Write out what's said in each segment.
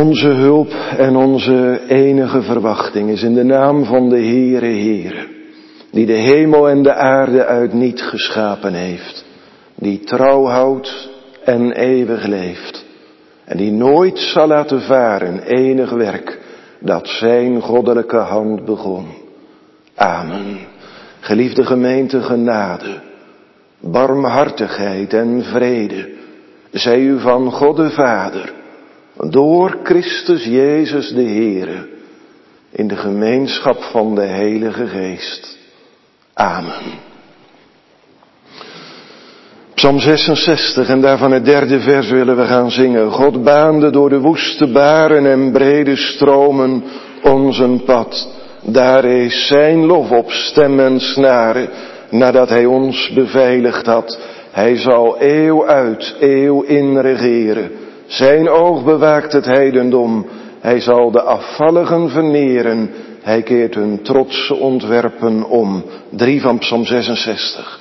Onze hulp en onze enige verwachting is in de naam van de Heere Heere, die de hemel en de aarde uit niet geschapen heeft, die trouw houdt en eeuwig leeft, en die nooit zal laten varen enig werk dat zijn goddelijke hand begon. Amen. Geliefde gemeente, genade, barmhartigheid en vrede zij u van God de Vader, door Christus Jezus de Heere, in de gemeenschap van de Heilige Geest. Amen. Psalm 66 en daarvan het 3e vers willen we gaan zingen. God baande door de woeste baren en brede stromen ons een pad. Daar is zijn lof op stem en snaren, nadat hij ons beveiligd had. Hij zal eeuw uit, eeuw in regeren. Zijn oog bewaakt het heidendom. Hij zal de afvalligen verneren. Hij keert hun trotse ontwerpen om. 3 van Psalm 66.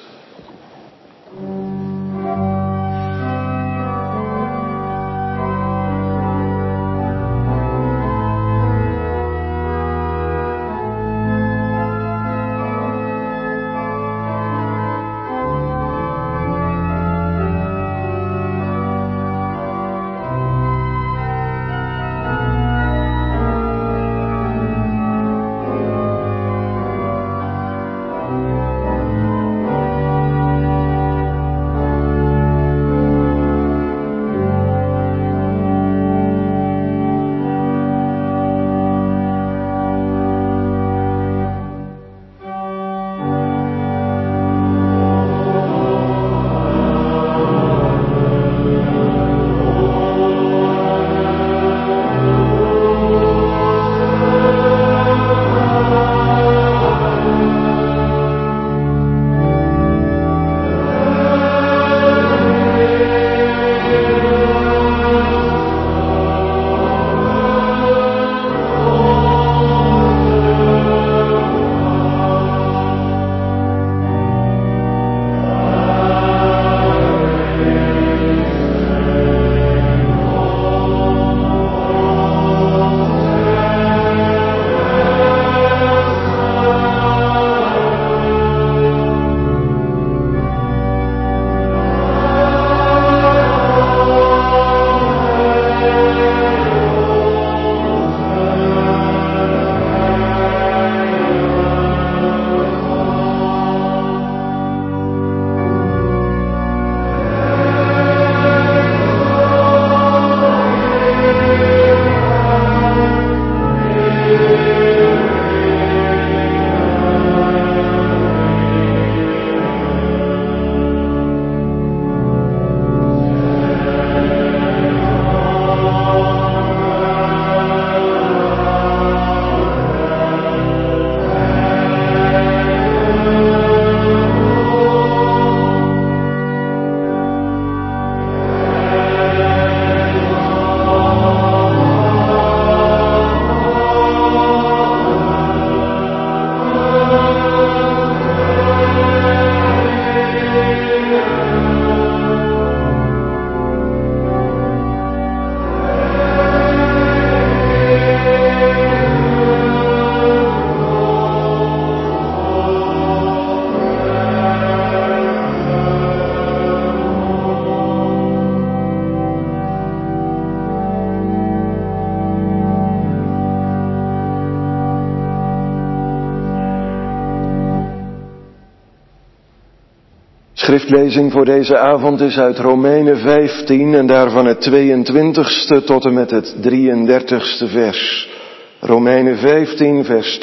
Schriftlezing voor deze avond is uit Romeinen 15 en daarvan het 22ste tot en met het 33ste vers. Romeinen 15 vers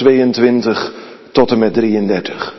22 tot en met 33.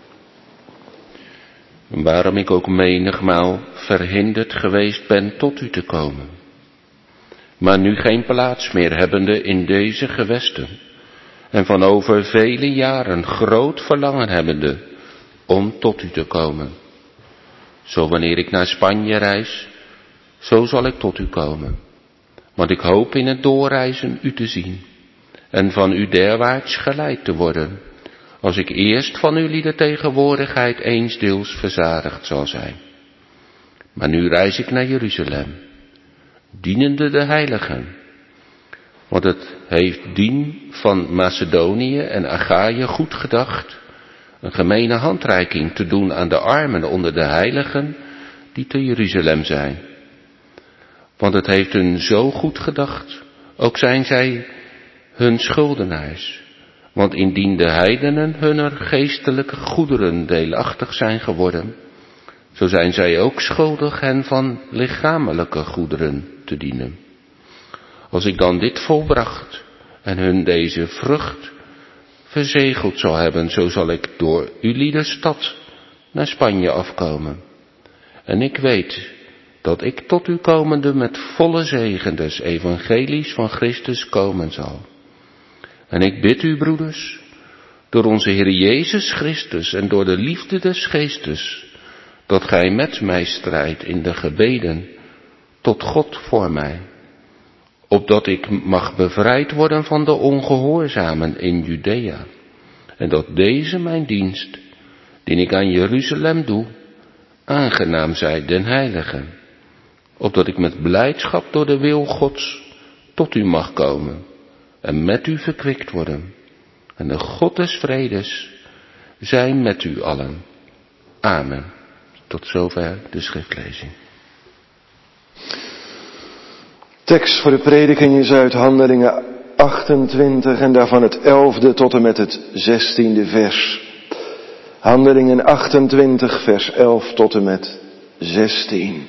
Waarom ik ook menigmaal verhinderd geweest ben tot u te komen, maar nu geen plaats meer hebbende in deze gewesten, en van over vele jaren groot verlangen hebbende om tot u te komen. Zo wanneer ik naar Spanje reis, zo zal ik tot u komen, want ik hoop in het doorreizen u te zien, en van u derwaarts geleid te worden, als ik eerst van uw lieden tegenwoordigheid eensdeels verzadigd zal zijn. Maar nu reis ik naar Jeruzalem, dienende de heiligen, Want het heeft dien van Macedonië en Achaïe goed gedacht een gemene handreiking te doen aan de armen onder de heiligen die te Jeruzalem zijn. Want het heeft hun zo goed gedacht, ook zijn zij hun schuldenaars. Want indien de heidenen hunner geestelijke goederen deelachtig zijn geworden, zo zijn zij ook schuldig hen van lichamelijke goederen te dienen. Als ik dan dit volbracht en hun deze vrucht verzegeld zal hebben, zo zal ik door ulieder stad naar Spanje afkomen. En ik weet dat ik tot u komende met volle zegen des evangelies van Christus komen zal. En ik bid u, broeders, door onze Heer Jezus Christus en door de liefde des Geestes, dat gij met mij strijdt in de gebeden tot God voor mij, opdat ik mag bevrijd worden van de ongehoorzamen in Judea, en dat deze mijn dienst, die ik aan Jeruzalem doe, aangenaam zij den heiligen, opdat ik met blijdschap door de wil Gods tot u mag komen en met u verkwikt worden. En de God des vredes zij met u allen. Amen. Tot zover de schriftlezing. Tekst voor de prediking is uit Handelingen 28 en daarvan het 11e tot en met het 16e vers. Handelingen 28 vers 11 tot en met 16.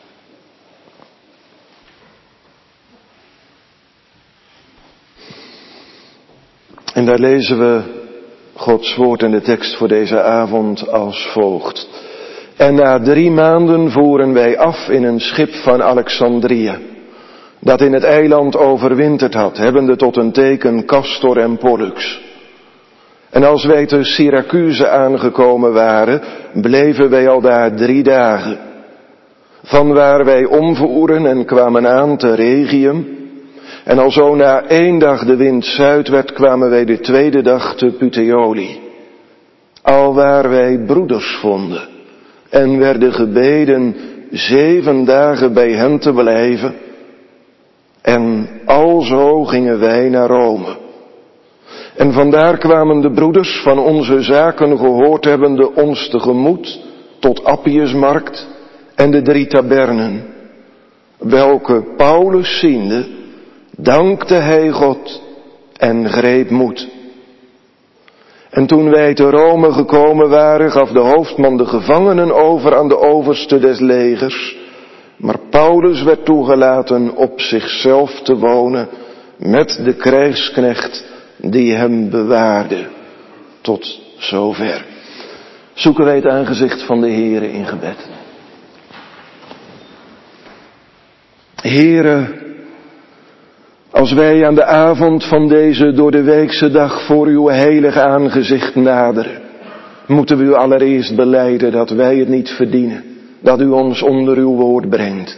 En daar lezen we Gods woord en de tekst voor deze avond als volgt. En na 3 maanden voeren wij af in een schip van Alexandrië, dat in het eiland overwinterd had, hebbende tot een teken Castor en Pollux. En als wij te Syracuse aangekomen waren, bleven wij al daar 3 dagen. Vanwaar wij omvoeren en kwamen aan te Rhegium. En alzo na 1 dag de wind zuid werd, kwamen wij de 2e dag te Puteoli. Alwaar wij broeders vonden en werden gebeden 7 dagen bij hen te blijven. En alzo gingen wij naar Rome. En vandaar kwamen de broeders van onze zaken gehoord hebbende ons tegemoet tot Appiusmarkt en de 3 tabernen, welke Paulus ziende, dankte hij God en greep moed. En toen wij te Rome gekomen waren, gaf de hoofdman de gevangenen over aan de overste des legers, maar Paulus werd toegelaten op zichzelf te wonen met de krijgsknecht die hem bewaarde. Tot zover. Zoeken wij het aangezicht van de Heere in gebed. Heere, als wij aan de avond van deze door de weekse dag voor uw heilig aangezicht naderen, moeten we u allereerst belijden dat wij het niet verdienen, dat u ons onder uw woord brengt.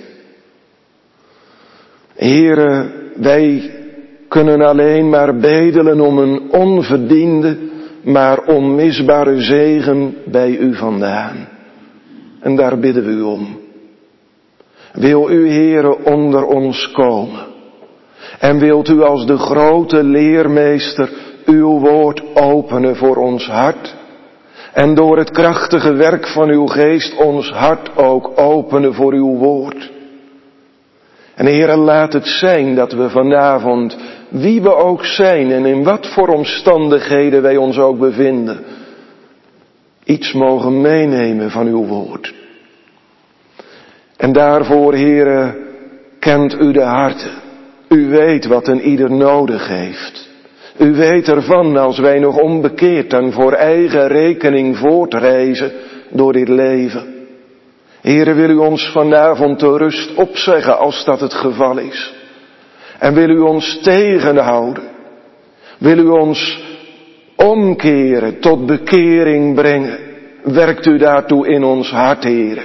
Heere, wij kunnen alleen maar bedelen om een onverdiende, maar onmisbare zegen bij u vandaan. En daar bidden we u om. Wil u, Heere, onder ons komen? En wilt u als de grote leermeester uw woord openen voor ons hart? En door het krachtige werk van uw geest ons hart ook openen voor uw woord. En Heere, laat het zijn dat we vanavond, wie we ook zijn en in wat voor omstandigheden wij ons ook bevinden, iets mogen meenemen van uw woord. En daarvoor, Heere, kent u de harten. U weet wat een ieder nodig heeft. U weet ervan als wij nog onbekeerd en voor eigen rekening voortreizen door dit leven. Heere, wil u ons vanavond de rust opzeggen als dat het geval is. En wil u ons tegenhouden. Wil u ons omkeren, tot bekering brengen. Werkt u daartoe in ons hart, Heere.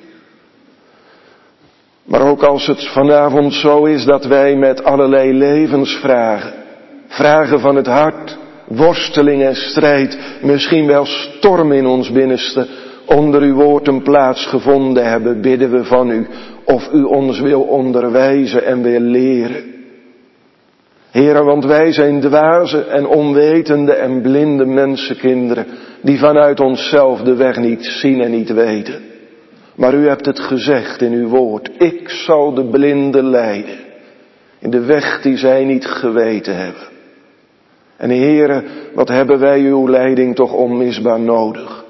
Maar ook als het vanavond zo is dat wij met allerlei levensvragen, vragen van het hart, worsteling en strijd, misschien wel storm in ons binnenste, onder uw woord een plaats gevonden hebben, bidden we van u of u ons wil onderwijzen en wil leren. Heere, want wij zijn dwaze en onwetende en blinde mensenkinderen, die vanuit onszelf de weg niet zien en niet weten. Maar u hebt het gezegd in uw woord, ik zal de blinden leiden in de weg die zij niet geweten hebben. En Heere, wat hebben wij uw leiding toch onmisbaar nodig.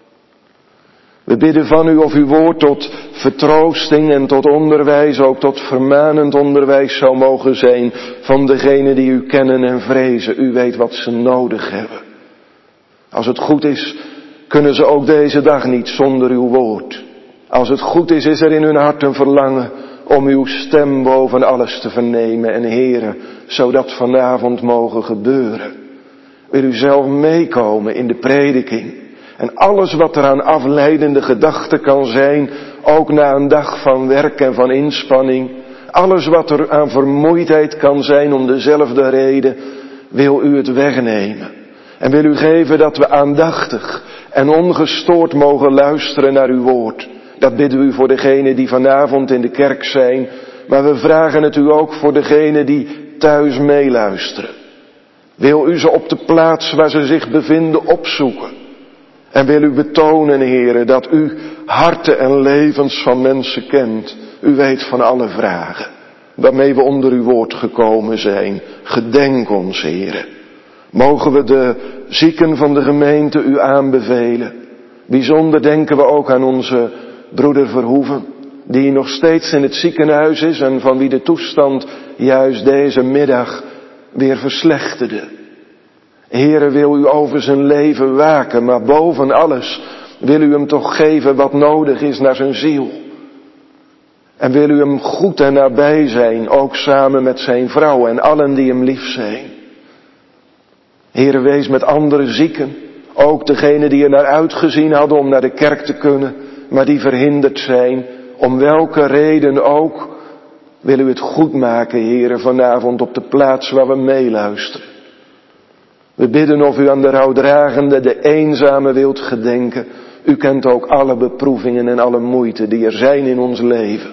We bidden van u of uw woord tot vertroosting en tot onderwijs, ook tot vermanend onderwijs zou mogen zijn van degenen die u kennen en vrezen. U weet wat ze nodig hebben. Als het goed is, kunnen ze ook deze dag niet zonder uw woord. Als het goed is, is er in hun hart een verlangen om uw stem boven alles te vernemen. En Heere, zou dat vanavond mogen gebeuren. Wil u zelf meekomen in de prediking. En alles wat er aan afleidende gedachten kan zijn, ook na een dag van werk en van inspanning. Alles wat er aan vermoeidheid kan zijn om dezelfde reden, wil u het wegnemen. En wil u geven dat we aandachtig en ongestoord mogen luisteren naar uw woord. Dat bidden we u voor degenen die vanavond in de kerk zijn. Maar we vragen het u ook voor degenen die thuis meeluisteren. Wil u ze op de plaats waar ze zich bevinden opzoeken. En wil u betonen, Heere, dat u harten en levens van mensen kent. U weet van alle vragen waarmee we onder uw woord gekomen zijn. Gedenk ons, Heere. Mogen we de zieken van de gemeente u aanbevelen. Bijzonder denken we ook aan onze broeder Verhoeven, die nog steeds in het ziekenhuis is en van wie de toestand juist deze middag weer verslechterde. Heere, wil u over zijn leven waken, maar boven alles wil u hem toch geven wat nodig is naar zijn ziel. En wil u hem goed en nabij zijn, ook samen met zijn vrouw en allen die hem lief zijn. Heere, wees met andere zieken, ook degenen die er naar uitgezien hadden om naar de kerk te kunnen, maar die verhinderd zijn, om welke reden ook, wil u het goed maken, Heere, vanavond op de plaats waar we meeluisteren. We bidden of u aan de rouwdragende, de eenzame wilt gedenken. U kent ook alle beproevingen en alle moeite die er zijn in ons leven.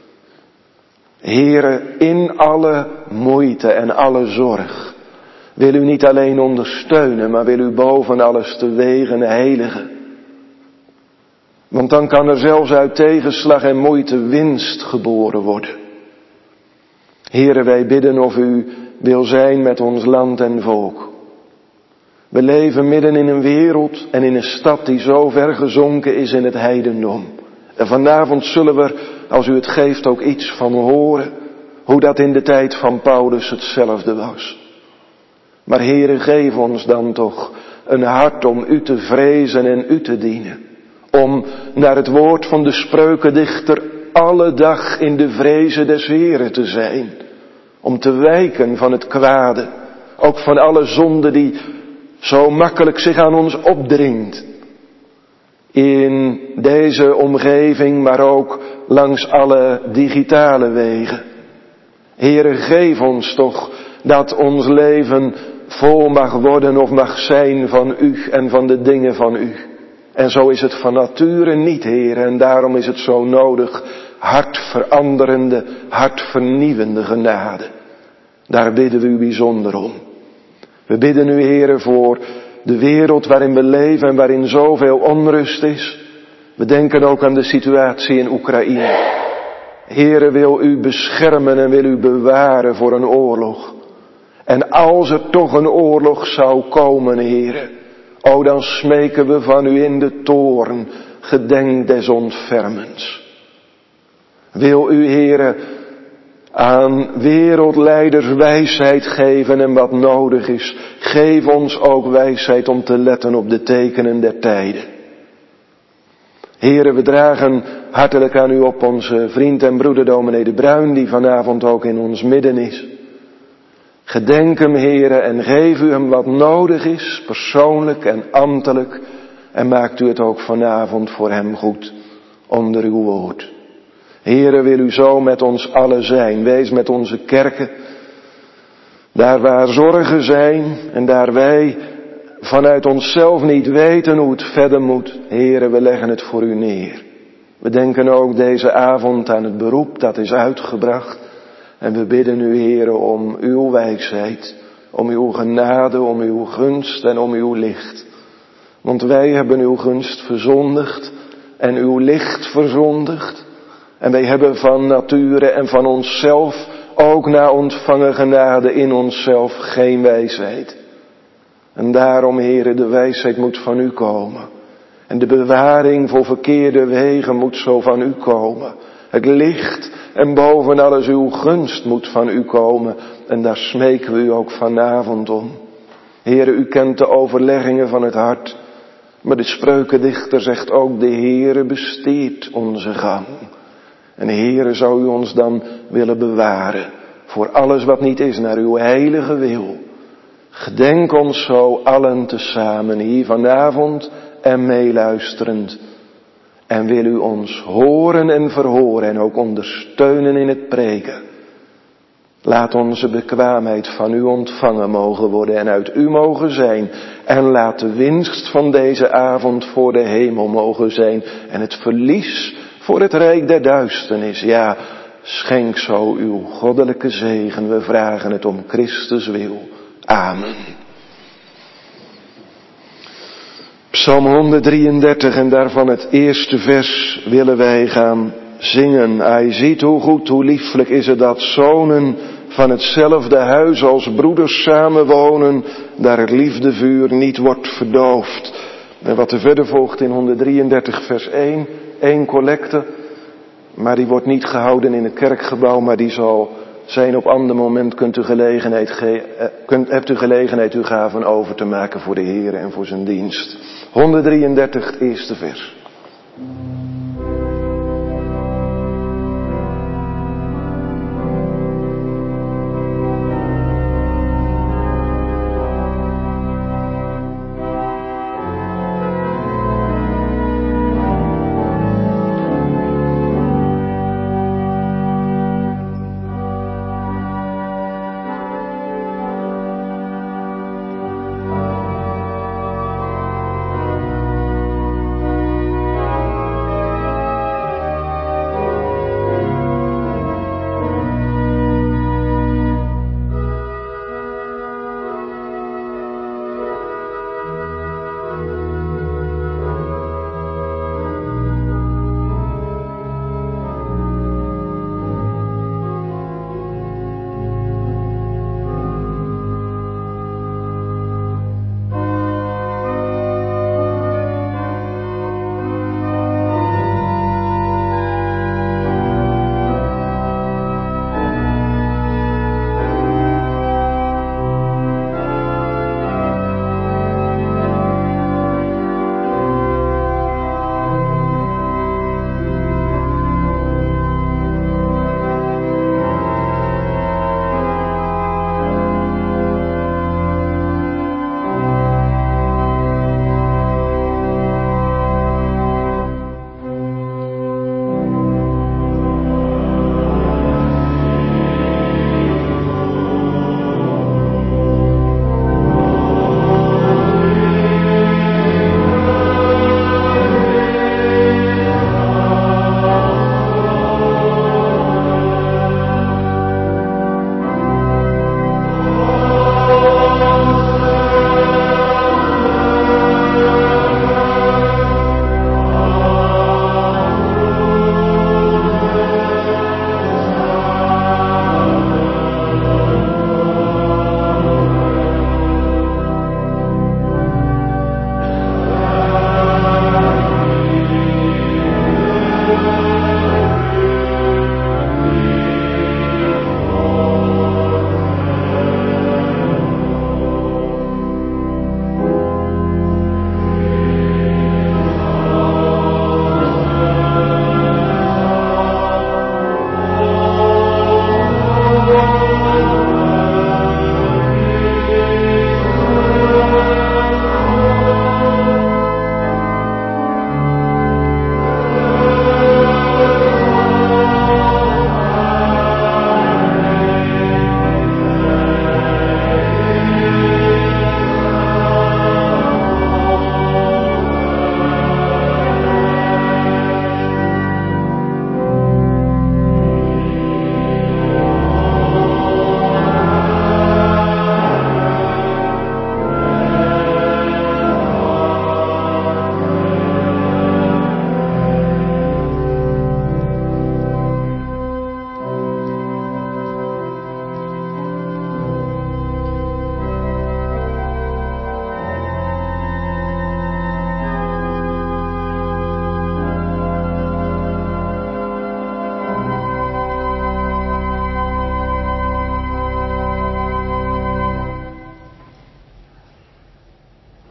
Heere, in alle moeite en alle zorg wil u niet alleen ondersteunen, maar wil u boven alles te wegen heiligen. Want dan kan er zelfs uit tegenslag en moeite winst geboren worden. Heere, wij bidden of u wil zijn met ons land en volk. We leven midden in een wereld en in een stad die zo ver gezonken is in het heidendom. En vanavond zullen we, als u het geeft, ook iets van horen, hoe dat in de tijd van Paulus hetzelfde was. Maar Heere, geef ons dan toch een hart om u te vrezen en u te dienen. Om naar het woord van de spreukendichter alle dag in de vrezen des Heeren te zijn. Om te wijken van het kwade, ook van alle zonde die zo makkelijk zich aan ons opdringt. In deze omgeving, maar ook langs alle digitale wegen. Heere, geef ons toch dat ons leven vol mag worden of mag zijn van u en van de dingen van u. En zo is het van nature niet, Heere, en daarom is het zo nodig hartveranderende, hartvernieuwende genade. Daar bidden we u bijzonder om. We bidden u, Heere, voor de wereld waarin we leven en waarin zoveel onrust is. We denken ook aan de situatie in Oekraïne. Heere, wil u beschermen en wil u bewaren voor een oorlog. En als er toch een oorlog zou komen, Heere, o dan smeken we van u in de toorn, gedenk des ontfermens. Wil u, Heere, aan wereldleiders wijsheid geven en wat nodig is. Geef ons ook wijsheid om te letten op de tekenen der tijden. Heere, we dragen hartelijk aan u op onze vriend en broeder dominee De Bruin, die vanavond ook in ons midden is. Gedenk hem, Heere, en geef u hem wat nodig is, persoonlijk en ambtelijk. En maakt u het ook vanavond voor hem goed onder uw woord. Heere, wil u zo met ons allen zijn. Wees met onze kerken. Daar waar zorgen zijn en daar wij vanuit onszelf niet weten hoe het verder moet. Heere, we leggen het voor u neer. We denken ook deze avond aan het beroep dat is uitgebracht. En we bidden u, Heere, om uw wijsheid, om uw genade, om uw gunst en om uw licht. Want wij hebben uw gunst verzondigd en uw licht verzondigd. En wij hebben van nature en van onszelf, ook na ontvangen genade in onszelf, geen wijsheid. En daarom, Heere, de wijsheid moet van u komen. En de bewaring voor verkeerde wegen moet zo van u komen. Het licht en boven alles uw gunst moet van u komen. En daar smeken we u ook vanavond om. Heere, u kent de overleggingen van het hart. Maar de spreukendichter zegt ook, de Heere besteedt onze gang. En Heere, zou u ons dan willen bewaren voor alles wat niet is naar uw heilige wil. Gedenk ons zo allen tezamen hier vanavond en meeluisterend. En wil u ons horen en verhoren en ook ondersteunen in het preken. Laat onze bekwaamheid van u ontvangen mogen worden en uit u mogen zijn. En laat de winst van deze avond voor de hemel mogen zijn. En het verlies voor het rijk der duisternis. Ja, schenk zo uw goddelijke zegen. We vragen het om Christus wil. Amen. Psalm 133 en daarvan het eerste vers willen wij gaan zingen. Hij ziet hoe goed, hoe lieflijk is het dat zonen van hetzelfde huis als broeders samenwonen, daar het liefdevuur niet wordt verdoofd. En wat er verder volgt in 133 vers 1 collecte, maar die wordt niet gehouden in het kerkgebouw, maar die zal zijn op ander moment. Hebt u gelegenheid uw gaven over te maken voor de Heer en voor zijn dienst. 133, het eerste vers.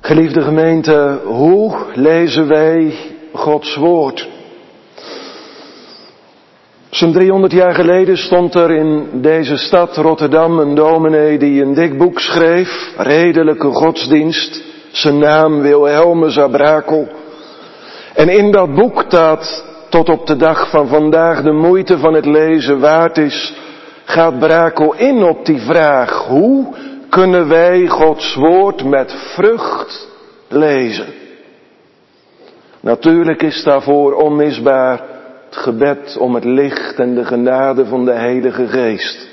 Geliefde gemeente, hoe lezen wij Gods woord? Zo'n 300 jaar geleden stond er in deze stad Rotterdam een dominee die een dik boek schreef, Redelijke Godsdienst, zijn naam Wilhelmus à Brakel. En in dat boek dat tot op de dag van vandaag de moeite van het lezen waard is, gaat Brakel in op die vraag: hoe kunnen wij Gods woord met vrucht lezen? Natuurlijk is daarvoor onmisbaar het gebed om het licht en de genade van de Heilige Geest.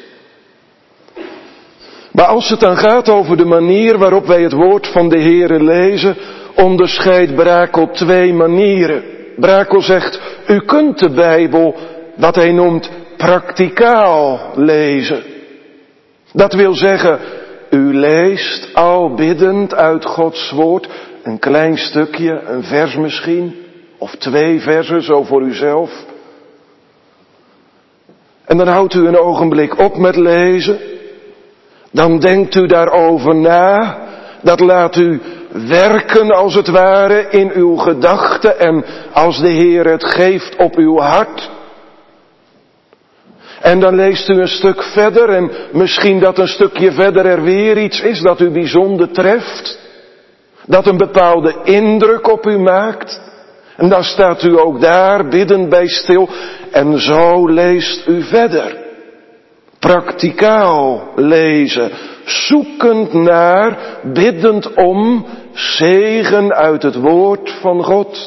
Maar als het dan gaat over de manier waarop wij het woord van de Heere lezen, onderscheidt Brakel 2 manieren. Brakel zegt, u kunt de Bijbel, wat hij noemt, prakticaal lezen. Dat wil zeggen, u leest al biddend uit Gods woord een klein stukje, een vers misschien, of 2 versen, zo voor uzelf. En dan houdt u een ogenblik op met lezen. Dan denkt u daarover na. Dat laat u werken als het ware in uw gedachten en als de Heer het geeft op uw hart. En dan leest u een stuk verder en misschien dat een stukje verder er weer iets is dat u bijzonder treft. Dat een bepaalde indruk op u maakt. En dan staat u ook daar biddend bij stil en zo leest u verder. Prakticaal lezen, zoekend naar, biddend om zegen uit het woord van God.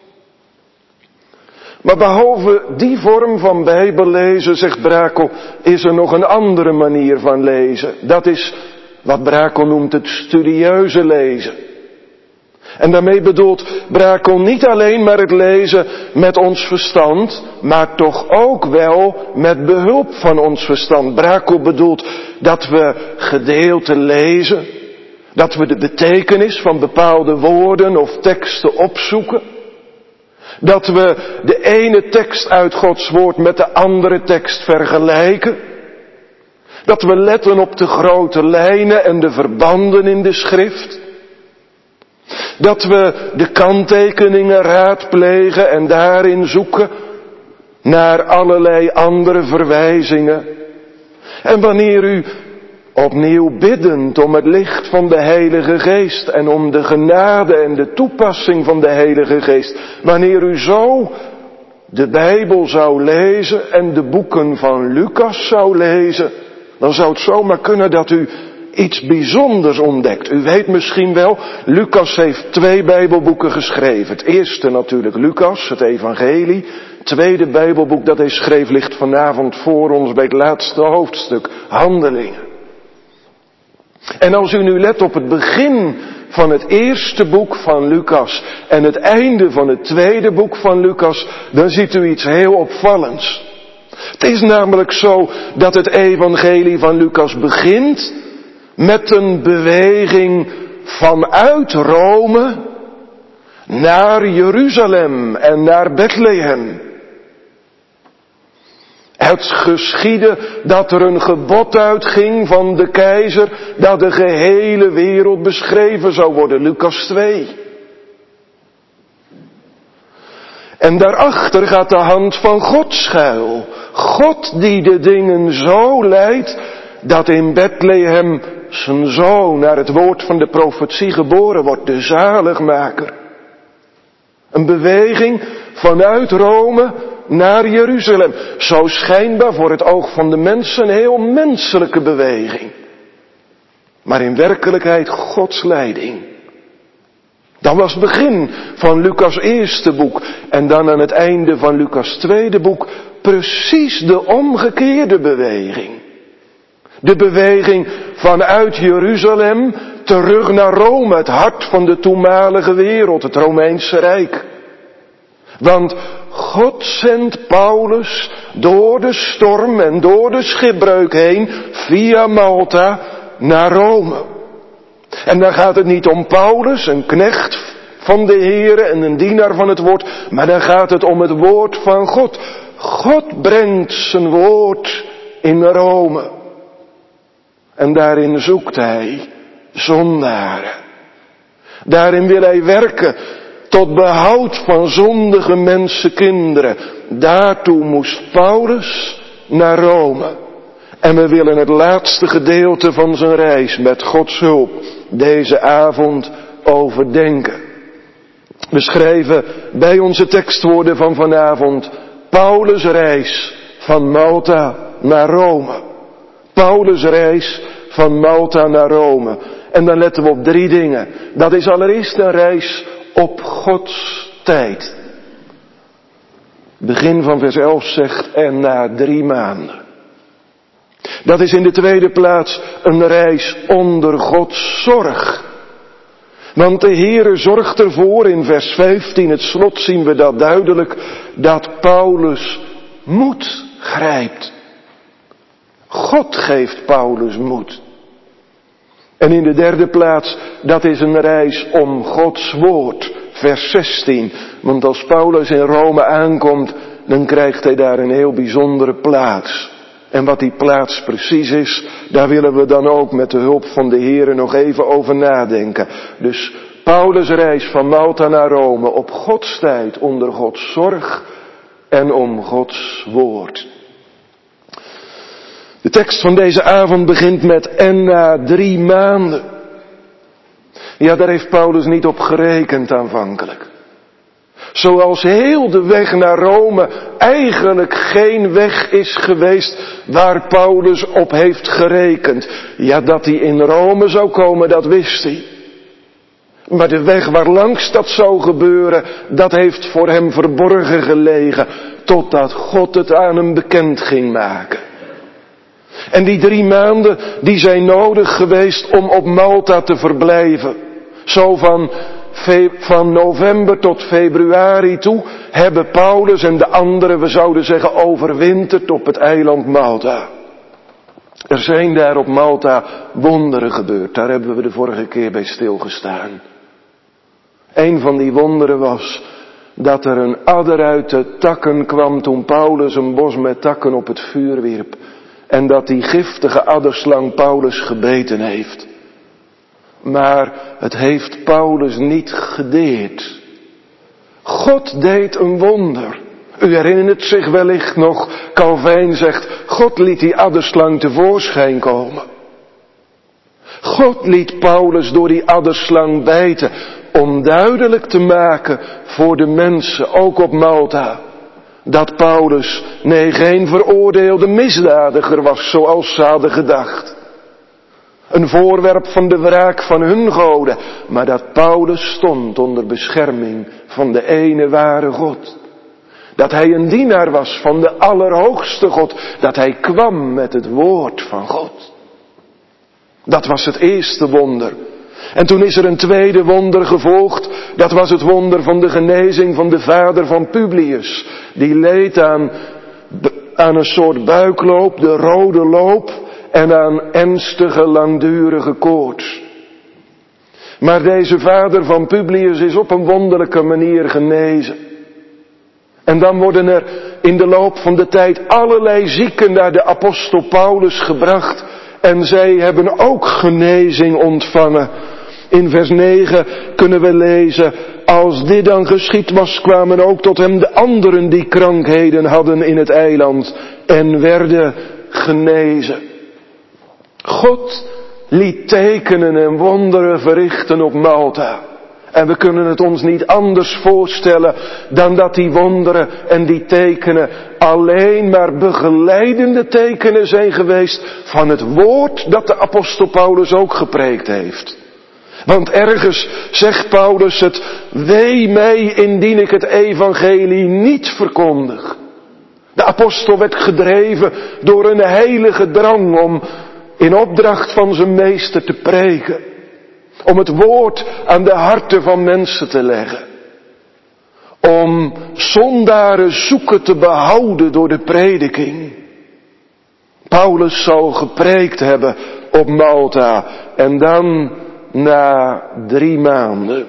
Maar behalve die vorm van Bijbellezen, zegt Brakel, is er nog een andere manier van lezen. Dat is wat Brakel noemt het studieuze lezen. En daarmee bedoelt Brakel niet alleen maar het lezen met ons verstand, maar toch ook wel met behulp van ons verstand. Brakel bedoelt dat we gedeelten lezen, dat we de betekenis van bepaalde woorden of teksten opzoeken. Dat we de ene tekst uit Gods woord met de andere tekst vergelijken. Dat we letten op de grote lijnen en de verbanden in de schrift. Dat we de kanttekeningen raadplegen en daarin zoeken naar allerlei andere verwijzingen. En wanneer u opnieuw biddend om het licht van de Heilige Geest en om de genade en de toepassing van de Heilige Geest, wanneer u zo de Bijbel zou lezen en de boeken van Lucas zou lezen, dan zou het zomaar kunnen dat u iets bijzonders ontdekt. U weet misschien wel, Lucas heeft 2 Bijbelboeken geschreven. Het eerste natuurlijk Lucas, het Evangelie. Het tweede Bijbelboek dat hij schreef ligt vanavond voor ons bij het laatste hoofdstuk, Handelingen. En als u nu let op het begin van het eerste boek van Lucas en het einde van het tweede boek van Lucas, dan ziet u iets heel opvallends. Het is namelijk zo dat het Evangelie van Lucas begint met een beweging vanuit Rome naar Jeruzalem en naar Bethlehem. Het geschiedde dat er een gebod uitging van de keizer dat de gehele wereld beschreven zou worden. Lucas 2. En daarachter gaat de hand van God schuil. God die de dingen zo leidt dat in Bethlehem zijn zoon naar het woord van de profetie geboren wordt, de zaligmaker. Een beweging vanuit Rome naar Jeruzalem. Zo schijnbaar voor het oog van de mensen een heel menselijke beweging. Maar in werkelijkheid Gods leiding. Dat was het begin van Lucas' eerste boek. En dan aan het einde van Lucas' tweede boek precies de omgekeerde beweging. De beweging vanuit Jeruzalem terug naar Rome, het hart van de toenmalige wereld, het Romeinse Rijk. Want God zendt Paulus door de storm en door de schipbreuk heen via Malta naar Rome. En dan gaat het niet om Paulus, een knecht van de Heere en een dienaar van het woord, maar dan gaat het om het woord van God. God brengt zijn woord in Rome. En daarin zoekt hij zondaren. Daarin wil hij werken tot behoud van zondige mensenkinderen. Daartoe moest Paulus naar Rome. En we willen het laatste gedeelte van zijn reis met Gods hulp deze avond overdenken. We schrijven bij onze tekstwoorden van vanavond Paulus' reis van Malta naar Rome. Paulus' reis van Malta naar Rome. En dan letten we op 3 dingen. Dat is allereerst een reis op Gods tijd. Begin van vers 11 zegt en na 3 maanden. Dat is in de tweede plaats een reis onder Gods zorg. Want de Heere zorgt ervoor, in vers 15, het slot zien we dat duidelijk, dat Paulus moed grijpt. God geeft Paulus moed. En in de derde plaats, dat is een reis om Gods woord, vers 16. Want als Paulus in Rome aankomt, dan krijgt hij daar een heel bijzondere plaats. En wat die plaats precies is, daar willen we dan ook met de hulp van de Heere nog even over nadenken. Dus Paulus' reis van Malta naar Rome op Gods tijd, onder Gods zorg en om Gods woord. De tekst van deze avond begint met en na 3 maanden. Ja, daar heeft Paulus niet op gerekend aanvankelijk. Zoals heel de weg naar Rome eigenlijk geen weg is geweest waar Paulus op heeft gerekend. Ja, dat hij in Rome zou komen, dat wist hij. Maar de weg waarlangs dat zou gebeuren, dat heeft voor hem verborgen gelegen, totdat God het aan hem bekend ging maken. En die 3 maanden, die zijn nodig geweest om op Malta te verblijven. Zo van november tot februari toe hebben Paulus en de anderen, we zouden zeggen, overwinterd op het eiland Malta. Er zijn daar op Malta wonderen gebeurd, daar hebben we de vorige keer bij stilgestaan. Een van die wonderen was dat er een adder uit de takken kwam toen Paulus een bos met takken op het vuur wierp. En dat die giftige adderslang Paulus gebeten heeft. Maar het heeft Paulus niet gedeerd. God deed een wonder. U herinnert zich wellicht nog, Calvijn zegt, God liet die adderslang tevoorschijn komen. God liet Paulus door die adderslang bijten, om duidelijk te maken voor de mensen, ook op Malta, dat Paulus, geen veroordeelde misdadiger was, zoals ze hadden gedacht. Een voorwerp van de wraak van hun goden, maar dat Paulus stond onder bescherming van de ene ware God. Dat hij een dienaar was van de Allerhoogste God, dat hij kwam met het woord van God. Dat was het eerste wonder. En toen is er een tweede wonder gevolgd. Dat was het wonder van de genezing van de vader van Publius. Die leed aan een soort buikloop, de rode loop, en aan ernstige langdurige koorts. Maar deze vader van Publius is op een wonderlijke manier genezen. En dan worden er in de loop van de tijd allerlei zieken naar de apostel Paulus gebracht. En zij hebben ook genezing ontvangen. In vers 9 kunnen we lezen, als dit dan geschied was, kwamen ook tot hem de anderen die krankheden hadden in het eiland en werden genezen. God liet tekenen en wonderen verrichten op Malta. En we kunnen het ons niet anders voorstellen dan dat die wonderen en die tekenen alleen maar begeleidende tekenen zijn geweest van het woord dat de apostel Paulus ook gepreekt heeft. Want ergens zegt Paulus het, wee mij indien ik het evangelie niet verkondig. De apostel werd gedreven door een heilige drang om in opdracht van zijn meester te preken. Om het woord aan de harten van mensen te leggen. Om zondaren zoeken te behouden door de prediking. Paulus zal gepreekt hebben op Malta. En dan, na 3 maanden,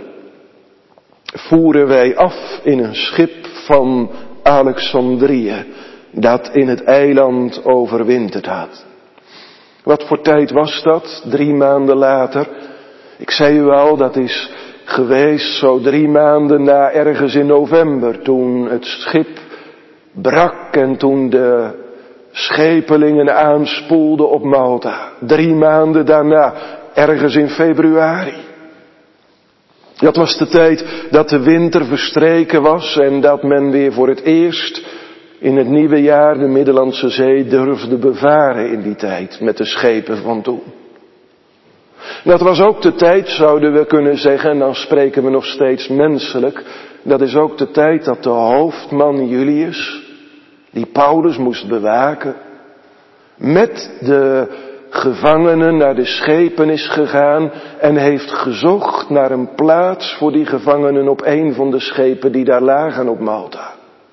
voeren wij af in een schip van Alexandrië, dat in het eiland overwinterd had. Wat voor tijd was dat, 3 maanden later? Ik zei u al, dat is geweest, zo 3 maanden na, ergens in november, toen het schip brak en toen de schepelingen aanspoelden op Malta. 3 maanden daarna, ergens in februari. Dat was de tijd dat de winter verstreken was en dat men weer voor het eerst in het nieuwe jaar de Middellandse Zee durfde bevaren in die tijd met de schepen van toen. Dat was ook de tijd, zouden we kunnen zeggen, en dan spreken we nog steeds menselijk, dat is ook de tijd dat de hoofdman Julius, die Paulus moest bewaken, met de gevangenen naar de schepen is gegaan en heeft gezocht naar een plaats voor die gevangenen op een van de schepen die daar lagen op Malta.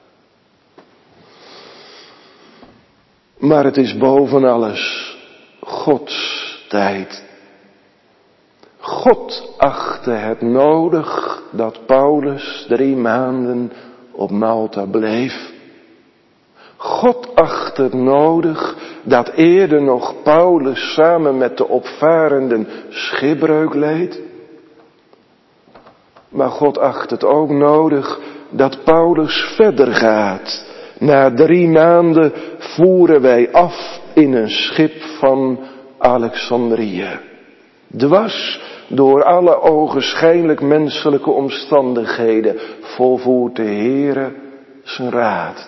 Maar het is boven alles Gods tijd. God achtte het nodig dat Paulus 3 maanden op Malta bleef. God achtte het nodig dat eerder nog Paulus samen met de opvarenden schipbreuk leed. Maar God acht het ook nodig dat Paulus verder gaat. Na 3 maanden voeren wij af in een schip van Alexandrië. Dwars door alle ogenschijnlijk menselijke omstandigheden volvoert de Heere zijn raad.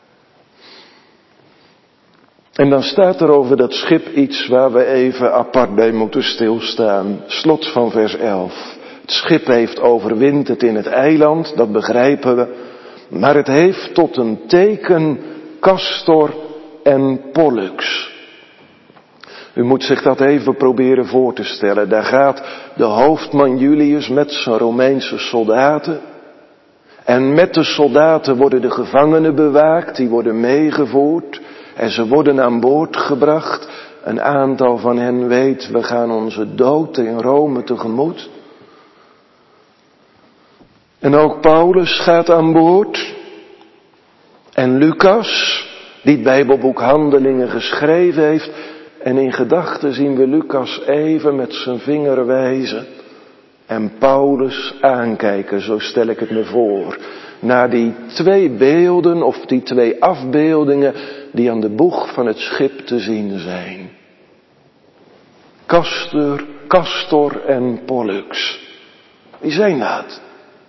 En dan staat er over dat schip iets waar we even apart bij moeten stilstaan. Slot van vers 11. Het schip heeft overwinterd in het eiland, dat begrijpen we. Maar het heeft tot een teken Castor en Pollux. U moet zich dat even proberen voor te stellen. Daar gaat de hoofdman Julius met zijn Romeinse soldaten. En met de soldaten worden de gevangenen bewaakt, die worden meegevoerd. En ze worden aan boord gebracht. Een aantal van hen weet, we gaan onze dood in Rome tegemoet. En ook Paulus gaat aan boord. En Lucas, die het Bijbelboek Handelingen geschreven heeft. En in gedachten zien we Lucas even met zijn vinger wijzen. En Paulus aankijken, zo stel ik het me voor. Naar die 2 beelden of die 2 afbeeldingen die aan de boeg van het schip te zien zijn. Castor en Pollux. Wie zijn dat?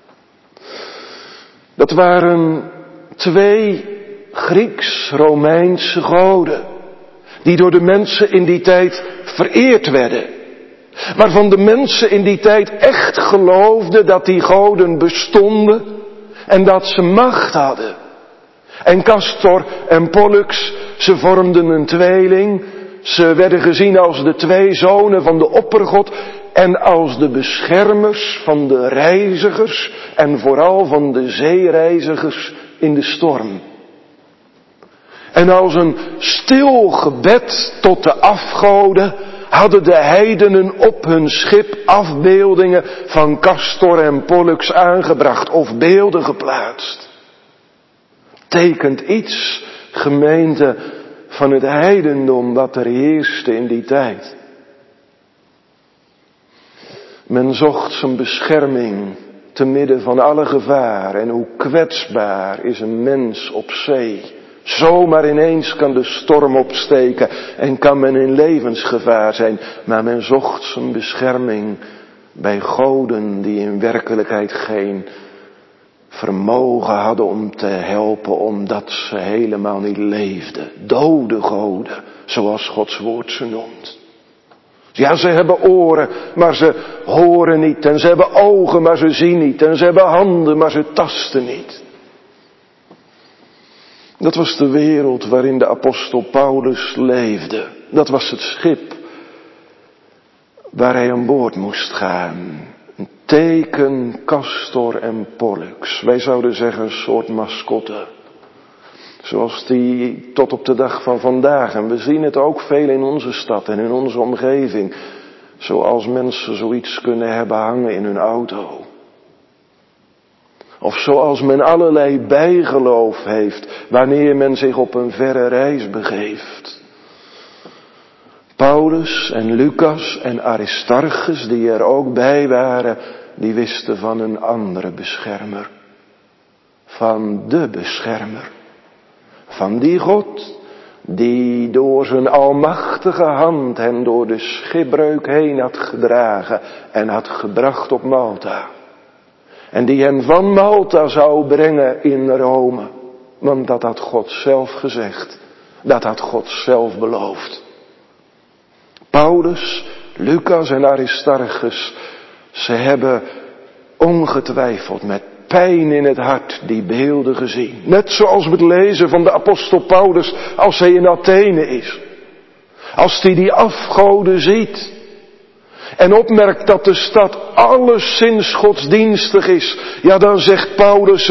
Dat waren 2 Grieks-Romeinse goden. Die door de mensen in die tijd vereerd werden. Waarvan de mensen in die tijd echt geloofden dat die goden bestonden. En dat ze macht hadden. En Castor en Pollux, ze vormden een tweeling. Ze werden gezien als de 2 zonen van de oppergod. En als de beschermers van de reizigers. En vooral van de zeereizigers in de storm. En als een stil gebed tot de afgoden hadden de heidenen op hun schip afbeeldingen van Castor en Pollux aangebracht of beelden geplaatst. Tekent iets, gemeente, van het heidendom wat er heerste in die tijd. Men zocht zijn bescherming te midden van alle gevaar. En hoe kwetsbaar is een mens op zee. Zomaar ineens kan de storm opsteken en kan men in levensgevaar zijn. Maar men zocht zijn bescherming bij goden die in werkelijkheid geen vermogen hadden om te helpen, omdat ze helemaal niet leefden. Dode goden, zoals Gods woord ze noemt. Ja, ze hebben oren, maar ze horen niet. En ze hebben ogen, maar ze zien niet. En ze hebben handen, maar ze tasten niet. Dat was de wereld waarin de apostel Paulus leefde. Dat was het schip waar hij aan boord moest gaan. Een teken, Castor en Pollux. Wij zouden zeggen een soort mascotte. Zoals die tot op de dag van vandaag. En we zien het ook veel in onze stad en in onze omgeving. Zoals mensen zoiets kunnen hebben hangen in hun auto. Of zoals men allerlei bijgeloof heeft wanneer men zich op een verre reis begeeft. Paulus en Lucas en Aristarchus, die er ook bij waren, die wisten van een andere beschermer. Van de beschermer. Van die God die door zijn almachtige hand hem door de schipbreuk heen had gedragen en had gebracht op Malta. En die hem van Malta zou brengen in Rome. Want dat had God zelf gezegd. Dat had God zelf beloofd. Paulus, Lucas en Aristarchus, ze hebben ongetwijfeld met pijn in het hart die beelden gezien. Net zoals we het lezen van de apostel Paulus als hij in Athene is. Als hij die afgoden ziet. En opmerkt dat de stad alleszins godsdienstig is. Ja, dan zegt Paulus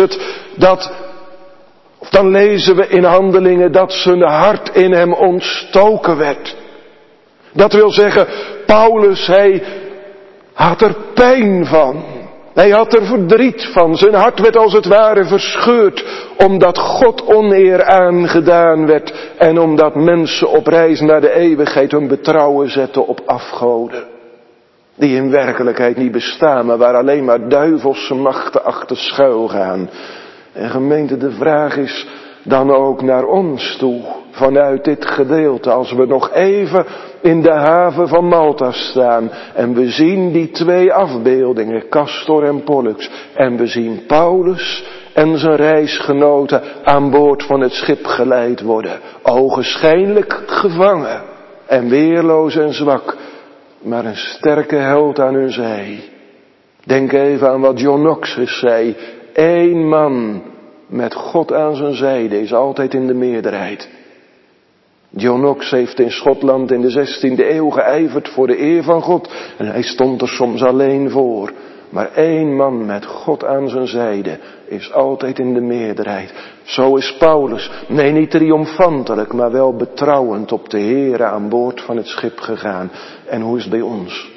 dan lezen we in Handelingen dat zijn hart in hem ontstoken werd. Dat wil zeggen, Paulus, hij had er pijn van. Hij had er verdriet van. Zijn hart werd als het ware verscheurd. Omdat God oneer aangedaan werd. En omdat mensen op reis naar de eeuwigheid hun betrouwen zetten op afgoden. Die in werkelijkheid niet bestaan, maar waar alleen maar duivelse machten achter schuil gaan. En gemeente, de vraag is dan ook naar ons toe, vanuit dit gedeelte, als we nog even in de haven van Malta staan en we zien die twee afbeeldingen, Castor en Pollux, en we zien Paulus en zijn reisgenoten aan boord van het schip geleid worden, ogenschijnlijk gevangen en weerloos en zwak, maar een sterke held aan hun zij. Denk even aan wat John Knox zei. 1 man met God aan zijn zijde is altijd in de meerderheid. John Knox heeft in Schotland in de 16e eeuw geijverd voor de eer van God. En hij stond er soms alleen voor. Maar 1 man met God aan zijn zijde is altijd in de meerderheid. Zo is Paulus, nee niet triomfantelijk, maar wel betrouwend op de Heere aan boord van het schip gegaan. En hoe is het bij ons?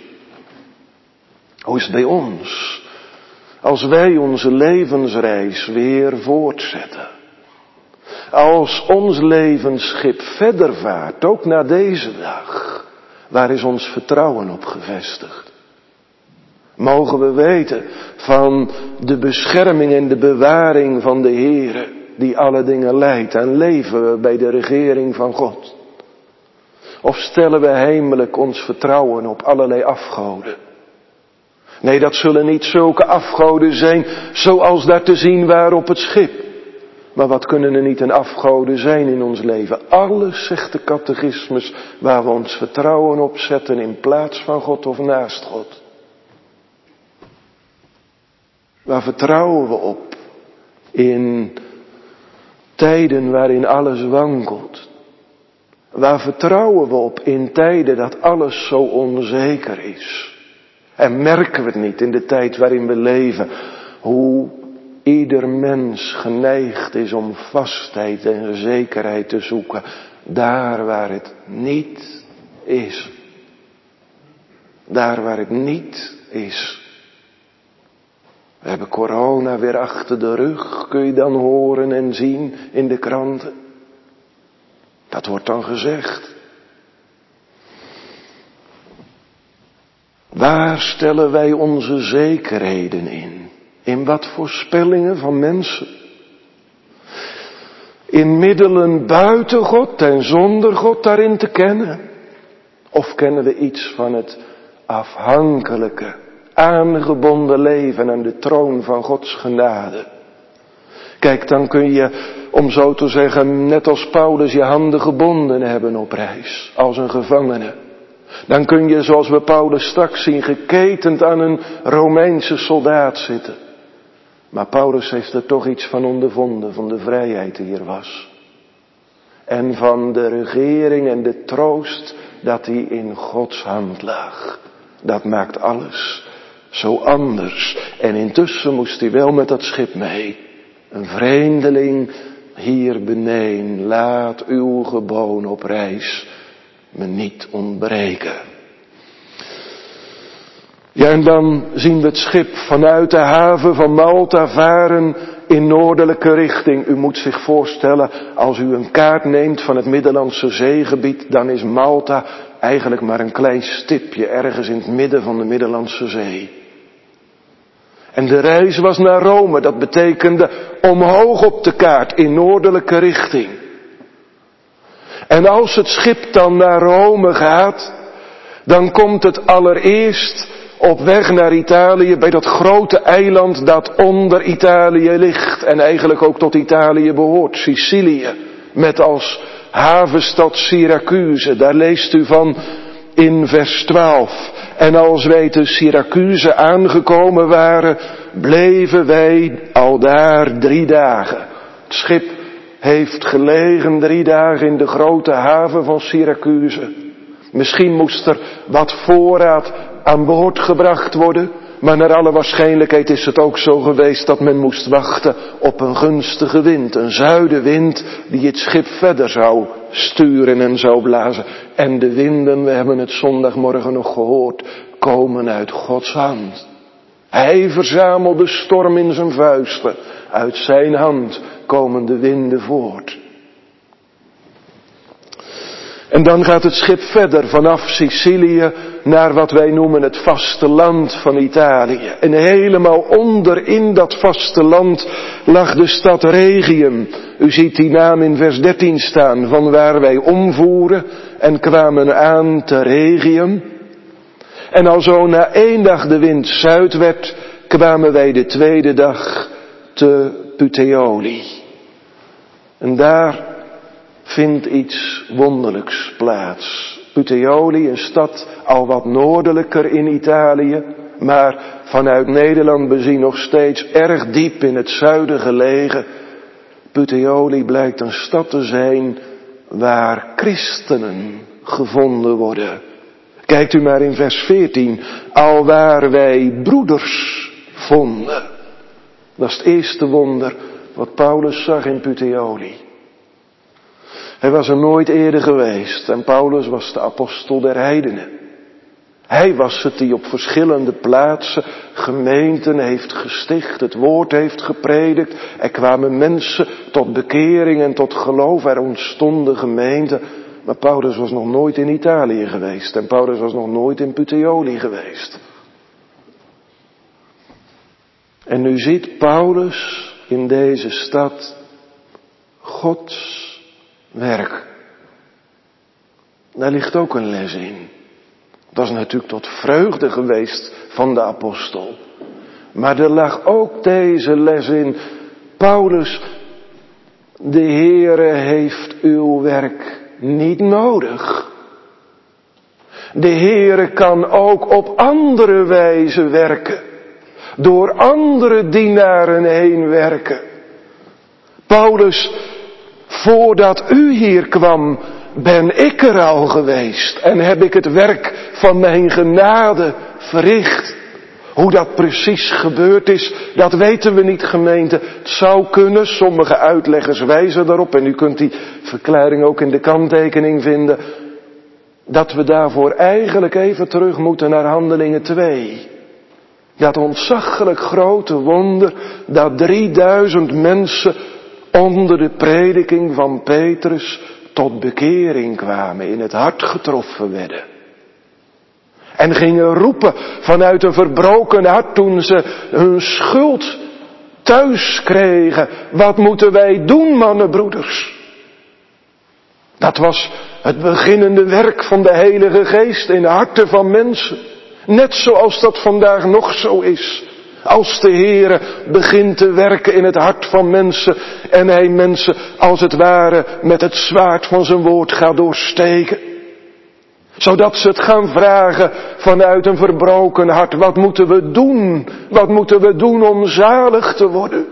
Hoe is het bij ons? Als wij onze levensreis weer voortzetten. Als ons levensschip verder vaart, ook na deze dag. Waar is ons vertrouwen op gevestigd? Mogen we weten van de bescherming en de bewaring van de Heere, die alle dingen leidt, en leven we bij de regering van God? Of stellen we heimelijk ons vertrouwen op allerlei afgoden? Nee, dat zullen niet zulke afgoden zijn zoals daar te zien waren op het schip. Maar wat kunnen er niet een afgoden zijn in ons leven? Alles, zegt de catechismus, waar we ons vertrouwen op zetten in plaats van God of naast God. Waar vertrouwen we op? In tijden waarin alles wankelt. Waar vertrouwen we op in tijden dat alles zo onzeker is? En merken we het niet in de tijd waarin we leven, hoe ieder mens geneigd is om vastheid en zekerheid te zoeken, daar waar het niet is. Daar waar het niet is. We hebben corona weer achter de rug, kun je dan horen en zien in de kranten. Dat wordt dan gezegd. Waar stellen wij onze zekerheden in? In wat voorspellingen van mensen? In middelen buiten God en zonder God daarin te kennen? Of kennen we iets van het afhankelijke, aangebonden leven aan de troon van Gods genade? Kijk, dan kun je, om zo te zeggen, net als Paulus je handen gebonden hebben op reis, als een gevangene. Dan kun je, zoals we Paulus straks zien, geketend aan een Romeinse soldaat zitten. Maar Paulus heeft er toch iets van ondervonden, van de vrijheid die er was. En van de regering en de troost dat hij in Gods hand lag. Dat maakt alles zo anders. En intussen moest hij wel met dat schip mee. Een vreemdeling hier beneden, laat uw geboon op reis me niet ontbreken. Ja, en dan zien we het schip vanuit de haven van Malta varen in noordelijke richting. U moet zich voorstellen, als u een kaart neemt van het Middellandse zeegebied, dan is Malta eigenlijk maar een klein stipje ergens in het midden van de Middellandse Zee. En de reis was naar Rome, dat betekende omhoog op de kaart in noordelijke richting. En als het schip dan naar Rome gaat, dan komt het allereerst op weg naar Italië bij dat grote eiland dat onder Italië ligt en eigenlijk ook tot Italië behoort, Sicilië, met als havenstad Syracuse. Daar leest u van in vers 12. En als wij te Syracuse aangekomen waren, bleven wij aldaar 3 dagen. Het schip heeft gelegen 3 dagen in de grote haven van Syracuse. Misschien moest er wat voorraad aan boord gebracht worden, maar naar alle waarschijnlijkheid is het ook zo geweest dat men moest wachten op een gunstige wind, een zuidenwind die het schip verder zou sturen en zou blazen. En de winden, we hebben het zondagmorgen nog gehoord, komen uit Gods hand. Hij verzamelt de storm in zijn vuisten, uit zijn hand komen de winden voort. En dan gaat het schip verder vanaf Sicilië naar wat wij noemen het vasteland van Italië. En helemaal onder in dat vasteland lag de stad Rhegium. U ziet die naam in vers 13 staan, van waar wij omvoeren en kwamen aan te Rhegium. En al zo na 1 dag de wind zuid werd, kwamen wij de 2e dag te Puteoli. En daar vindt iets wonderlijks plaats. Puteoli, een stad al wat noordelijker in Italië, maar vanuit Nederland bezien nog steeds erg diep in het zuiden gelegen. Puteoli blijkt een stad te zijn waar christenen gevonden worden. Kijkt u maar in vers 14, alwaar wij broeders vonden. Dat is het eerste wonder wat Paulus zag in Puteoli. Hij was er nooit eerder geweest en Paulus was de apostel der heidenen. Hij was het die op verschillende plaatsen gemeenten heeft gesticht, het woord heeft gepredikt. Er kwamen mensen tot bekering en tot geloof, er ontstonden gemeenten. Maar Paulus was nog nooit in Italië geweest en Paulus was nog nooit in Puteoli geweest. En nu ziet Paulus in deze stad Gods werk. Daar ligt ook een les in. Dat is natuurlijk tot vreugde geweest van de apostel. Maar er lag ook deze les in. Paulus, de Heere heeft uw werk niet nodig. De Heere kan ook op andere wijze werken. Door andere dienaren heen werken. Paulus, voordat u hier kwam, ben ik er al geweest en heb ik het werk van mijn genade verricht. Hoe dat precies gebeurd is, dat weten we niet, gemeente. Het zou kunnen, sommige uitleggers wijzen daarop, en u kunt die verklaring ook in de kanttekening vinden, dat we daarvoor eigenlijk even terug moeten naar Handelingen 2. Dat ontzaglijk grote wonder, dat 3000 mensen onder de prediking van Petrus tot bekering kwamen, in het hart getroffen werden. En gingen roepen vanuit een verbroken hart toen ze hun schuld thuis kregen. Wat moeten wij doen, mannenbroeders? Dat was het beginnende werk van de Heilige Geest in de harten van mensen. Net zoals dat vandaag nog zo is. Als de Heere begint te werken in het hart van mensen en hij mensen als het ware met het zwaard van zijn woord gaat doorsteken. Zodat ze het gaan vragen vanuit een verbroken hart. Wat moeten we doen? Wat moeten we doen om zalig te worden?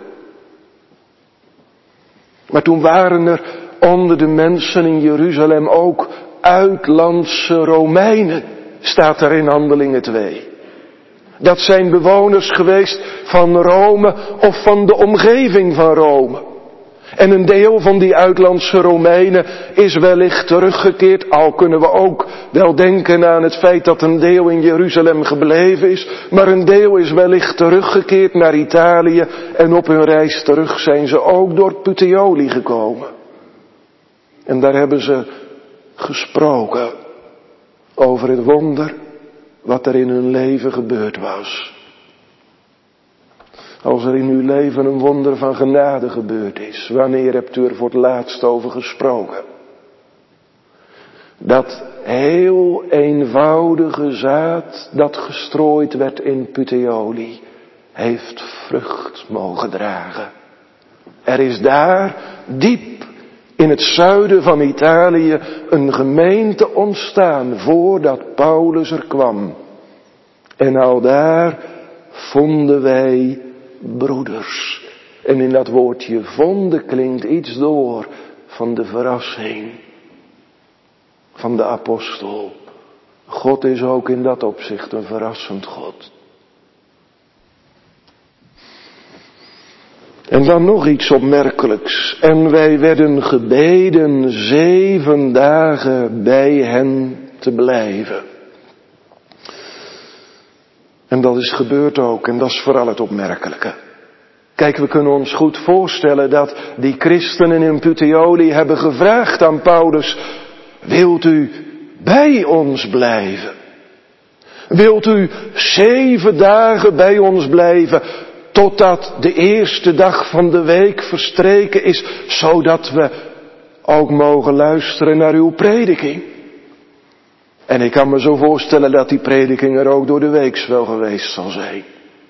Maar toen waren er onder de mensen in Jeruzalem ook uitlandse Romeinen. Staat er in Handelingen 2. Dat zijn bewoners geweest van Rome of van de omgeving van Rome. En een deel van die uitlandse Romeinen is wellicht teruggekeerd. Al kunnen we ook wel denken aan het feit dat een deel in Jeruzalem gebleven is. Maar een deel is wellicht teruggekeerd naar Italië. En op hun reis terug zijn ze ook door Puteoli gekomen. En daar hebben ze gesproken over het wonder wat er in hun leven gebeurd was. Als er in uw leven een wonder van genade gebeurd is, wanneer hebt u er voor het laatst over gesproken? Dat heel eenvoudige zaad dat gestrooid werd in Puteoli, heeft vrucht mogen dragen. Er is daar, diep in het zuiden van Italië, een gemeente ontstaan voordat Paulus er kwam. En al daar vonden wij broeders. En in dat woordje vonden klinkt iets door van de verrassing van de apostel. God is ook in dat opzicht een verrassend God. En dan nog iets opmerkelijks. En wij werden gebeden 7 dagen bij hen te blijven. En dat is gebeurd ook. En dat is vooral het opmerkelijke. Kijk, we kunnen ons goed voorstellen dat die christenen in Puteoli hebben gevraagd aan Paulus: wilt u bij ons blijven? Wilt u 7 dagen bij ons blijven, totdat de eerste dag van de week verstreken is, zodat we ook mogen luisteren naar uw prediking? En ik kan me zo voorstellen dat die prediking er ook door de weeks wel geweest zal zijn.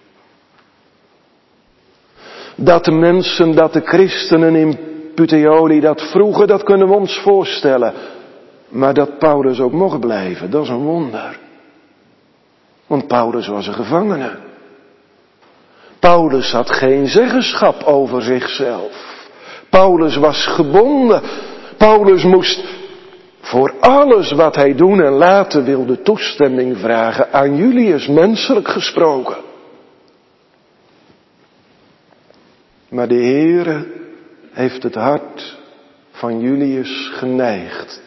Dat de mensen, dat de christenen in Puteoli dat vroegen, dat kunnen we ons voorstellen. Maar dat Paulus ook mocht blijven, dat is een wonder. Want Paulus was een gevangene. Paulus had geen zeggenschap over zichzelf. Paulus was gebonden. Paulus moest voor alles wat hij doen en laten wilde toestemming vragen aan Julius, menselijk gesproken. Maar de Heere heeft het hart van Julius geneigd.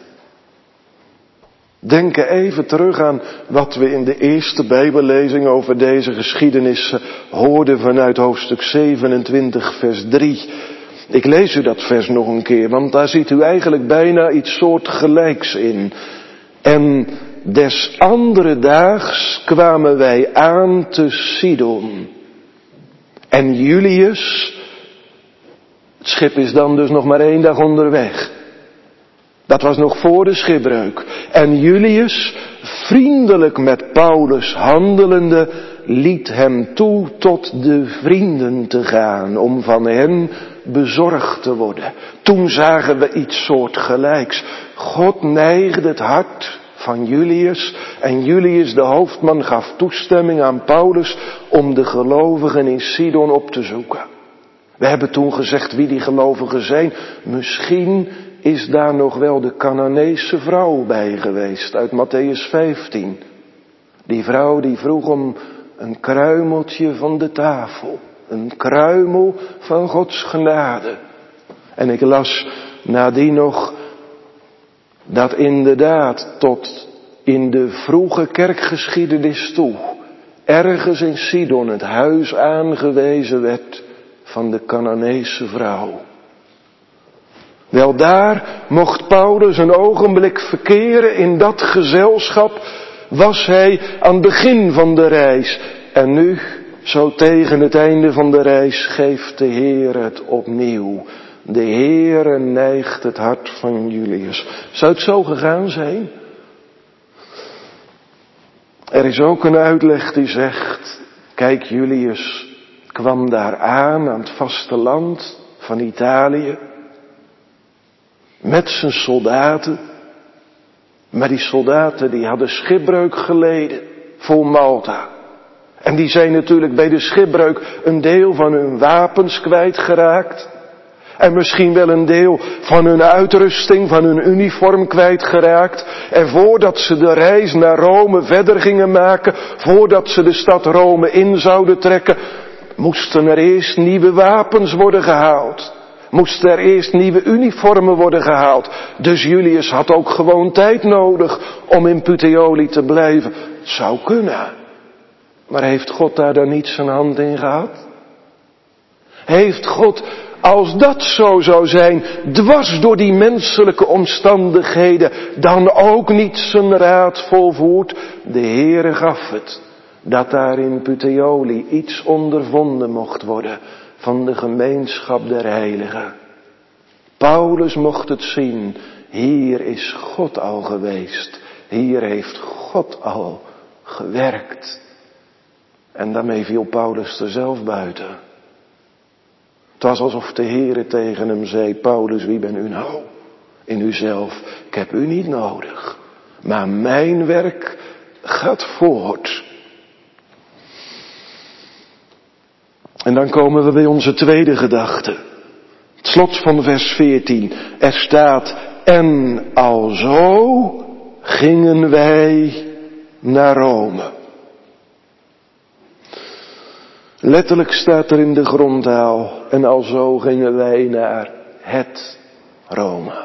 Denk even terug aan wat we in de eerste Bijbellezing over deze geschiedenis hoorden vanuit hoofdstuk 27 vers 3. Ik lees u dat vers nog een keer, want daar ziet u eigenlijk bijna iets soortgelijks in. En des andere daags kwamen wij aan te Sidon. En Julius, het schip is dan dus nog maar 1 dag onderweg. Dat was nog voor de schipbreuk. En Julius, vriendelijk met Paulus handelende, liet hem toe tot de vrienden te gaan, om van hen bezorgd te worden. Toen zagen we iets soortgelijks. God neigde het hart van Julius en Julius, de hoofdman, gaf toestemming aan Paulus om de gelovigen in Sidon op te zoeken. We hebben toen gezegd wie die gelovigen zijn. Misschien is daar nog wel de Canaanese vrouw bij geweest uit Mattheüs 15. Die vrouw die vroeg om een kruimeltje van de tafel. Een kruimel van Gods genade. En ik las nadien nog dat inderdaad tot in de vroege kerkgeschiedenis toe ergens in Sidon het huis aangewezen werd van de Canaanese vrouw. Wel, daar mocht Paulus een ogenblik verkeren. In dat gezelschap was hij aan het begin van de reis. En nu, zo tegen het einde van de reis, geeft de Heer het opnieuw. De Heer neigt het hart van Julius. Zou het zo gegaan zijn? Er is ook een uitleg die zegt, kijk, Julius kwam daar aan het vasteland van Italië. Met zijn soldaten. Maar die soldaten die hadden schipbreuk geleden voor Malta. En die zijn natuurlijk bij de schipbreuk een deel van hun wapens kwijtgeraakt. En misschien wel een deel van hun uitrusting, van hun uniform kwijtgeraakt. En voordat ze de reis naar Rome verder gingen maken, voordat ze de stad Rome in zouden trekken, moesten er eerst nieuwe wapens worden gehaald. Moesten er eerst nieuwe uniformen worden gehaald. Dus Julius had ook gewoon tijd nodig om in Puteoli te blijven. Het zou kunnen. Maar heeft God daar dan niet zijn hand in gehad? Heeft God, als dat zo zou zijn, dwars door die menselijke omstandigheden, dan ook niet zijn raad volvoerd? De Heere gaf het. dat daar in Puteoli iets ondervonden mocht worden van de gemeenschap der heiligen. Paulus mocht het zien, hier is God al geweest, hier heeft God al gewerkt. En daarmee viel Paulus er zelf buiten. Het was alsof de Heere tegen hem zei, Paulus, wie ben u nou? In uzelf, ik heb u niet nodig, maar mijn werk gaat voort. En dan komen we bij onze tweede gedachte. Het slot van vers 14. Er staat, en alzo gingen wij naar Rome. Letterlijk staat er in de grondtaal, en alzo gingen wij naar het Rome.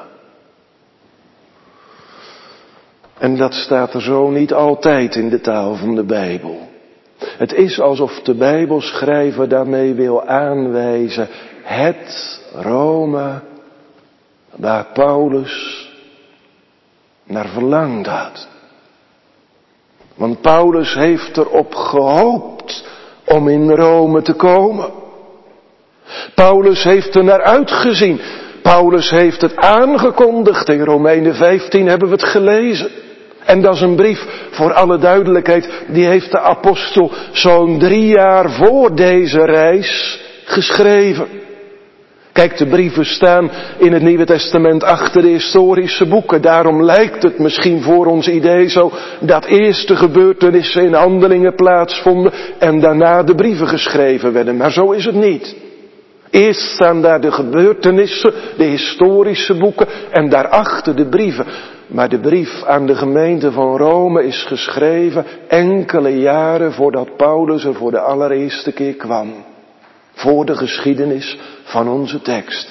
En dat staat er zo niet altijd in de taal van de Bijbel. Het is alsof de Bijbelschrijver daarmee wil aanwijzen, het Rome waar Paulus naar verlangd had. Want Paulus heeft erop gehoopt om in Rome te komen. Paulus heeft er naar uitgezien. Paulus heeft het aangekondigd. In Romeinen 15 hebben we het gelezen. En dat is een brief, voor alle duidelijkheid, die heeft de apostel zo'n 3 jaar voor deze reis geschreven. Kijk, de brieven staan in het Nieuwe Testament achter de historische boeken. Daarom lijkt het misschien voor ons idee zo dat eerst de gebeurtenissen in Handelingen plaatsvonden en daarna de brieven geschreven werden. Maar zo is het niet. Eerst staan daar de gebeurtenissen, de historische boeken en daarachter de brieven. Maar de brief aan de gemeente van Rome is geschreven enkele jaren voordat Paulus er voor de allereerste keer kwam. Voor de geschiedenis van onze tekst.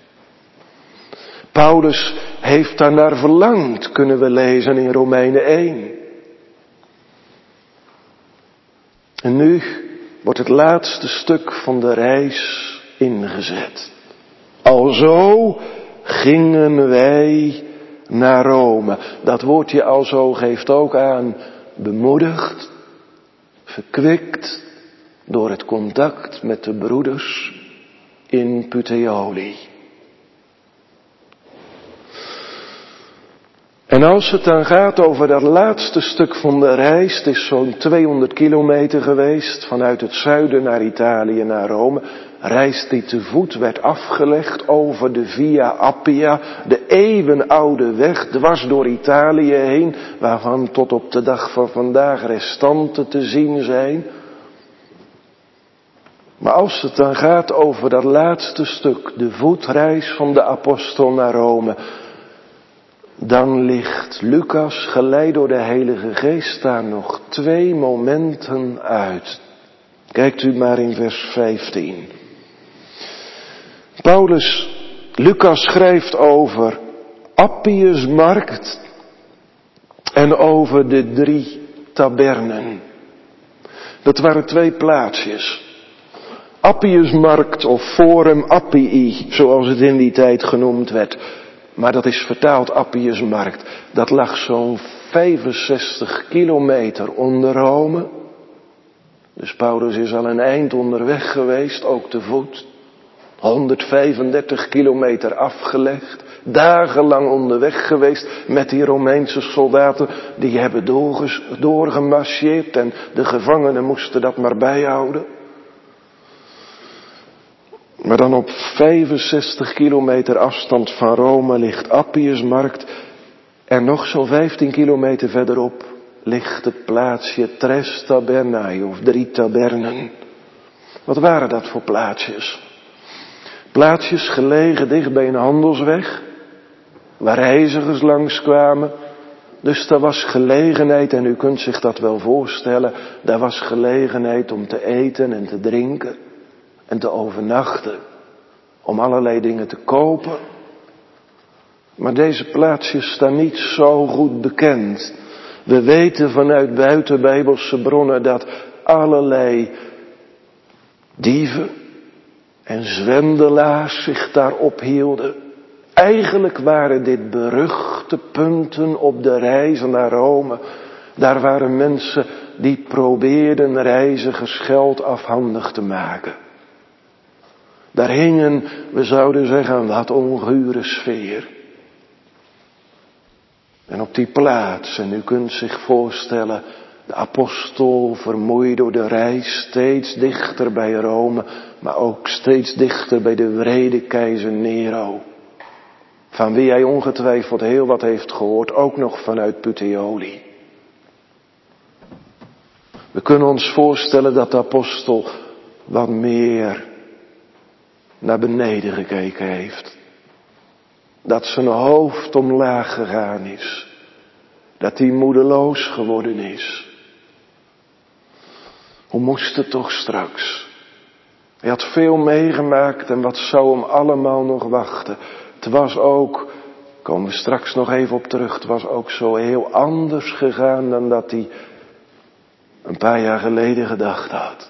Paulus heeft daarnaar verlangd, kunnen we lezen in Romeinen 1. En nu wordt het laatste stuk van de reis ingezet. Alzo gingen wij naar Rome. Dat woordje alzo geeft ook aan bemoedigd, verkwikt door het contact met de broeders in Puteoli. En als het dan gaat over dat laatste stuk van de reis, het is zo'n 200 kilometer geweest, vanuit het zuiden naar Italië naar Rome, reis die te voet werd afgelegd over de Via Appia, de eeuwenoude weg dwars door Italië heen, waarvan tot op de dag van vandaag restanten te zien zijn. Maar als het dan gaat over dat laatste stuk, de voetreis van de apostel naar Rome, dan ligt Lucas, geleid door de Heilige Geest, daar nog 2 momenten uit. Kijkt u maar in vers 15. Lucas schrijft over Appius Markt en over de 3 tabernen. Dat waren 2 plaatsjes. Appius Markt of Forum Appii, zoals het in die tijd genoemd werd. Maar dat is vertaald Appius Markt. Dat lag zo'n 65 kilometer onder Rome. Dus Paulus is al een eind onderweg geweest, ook te voet. 135 kilometer afgelegd. Dagenlang onderweg geweest met die Romeinse soldaten. Die hebben doorgemarcheerd en de gevangenen moesten dat maar bijhouden. Maar dan op 65 kilometer afstand van Rome ligt Appius Markt. En nog zo'n 15 kilometer verderop ligt het plaatsje Tres Tabernae of 3 tabernen. Wat waren dat voor plaatsjes? Plaatsjes gelegen dicht bij een handelsweg, waar reizigers langskwamen. Dus daar was gelegenheid, en u kunt zich dat wel voorstellen, daar was gelegenheid om te eten en te drinken en te overnachten, om allerlei dingen te kopen. Maar deze plaatsjes staan niet zo goed bekend. We weten vanuit buitenbijbelse bronnen dat allerlei dieven en zwendelaars zich daar ophielden. Eigenlijk waren dit beruchte punten op de reis naar Rome. Daar waren mensen die probeerden reizigers geld afhandig te maken. Daar hingen, we zouden zeggen, een wat ongure sfeer. En op die plaats, en u kunt zich voorstellen, de apostel vermoeid door de reis, steeds dichter bij Rome, maar ook steeds dichter bij de wrede keizer Nero. Van wie hij ongetwijfeld heel wat heeft gehoord, ook nog vanuit Puteoli. We kunnen ons voorstellen dat de apostel wat meer naar beneden gekeken heeft. Dat zijn hoofd omlaag gegaan is. Dat hij moedeloos geworden is. Hoe moest het toch straks? Hij had veel meegemaakt en wat zou hem allemaal nog wachten. Het was ook, komen we straks nog even op terug, het was ook zo heel anders gegaan dan dat hij een paar jaar geleden gedacht had.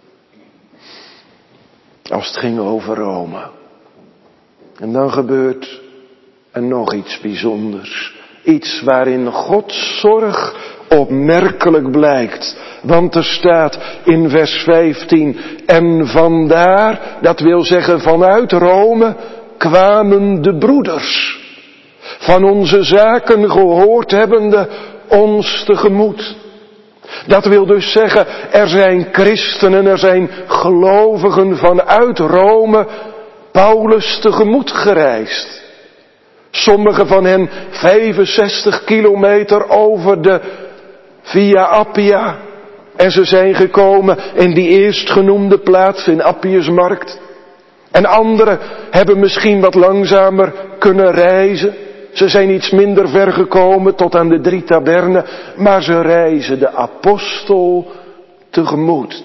Als het ging over Rome. En dan gebeurt er nog iets bijzonders. Iets waarin Gods zorg opmerkelijk blijkt. Want er staat in vers 15, en vandaar, dat wil zeggen vanuit Rome, kwamen de broeders. Van onze zaken gehoord hebbende ons tegemoet. Dat wil dus zeggen, er zijn christenen, er zijn gelovigen vanuit Rome Paulus tegemoet gereisd. Sommigen van hen 65 kilometer over de Via Appia. En ze zijn gekomen in die eerstgenoemde plaats in Appiusmarkt. En anderen hebben misschien wat langzamer kunnen reizen. Ze zijn iets minder ver gekomen tot aan de 3 tabernen. Maar ze reizen de apostel tegemoet.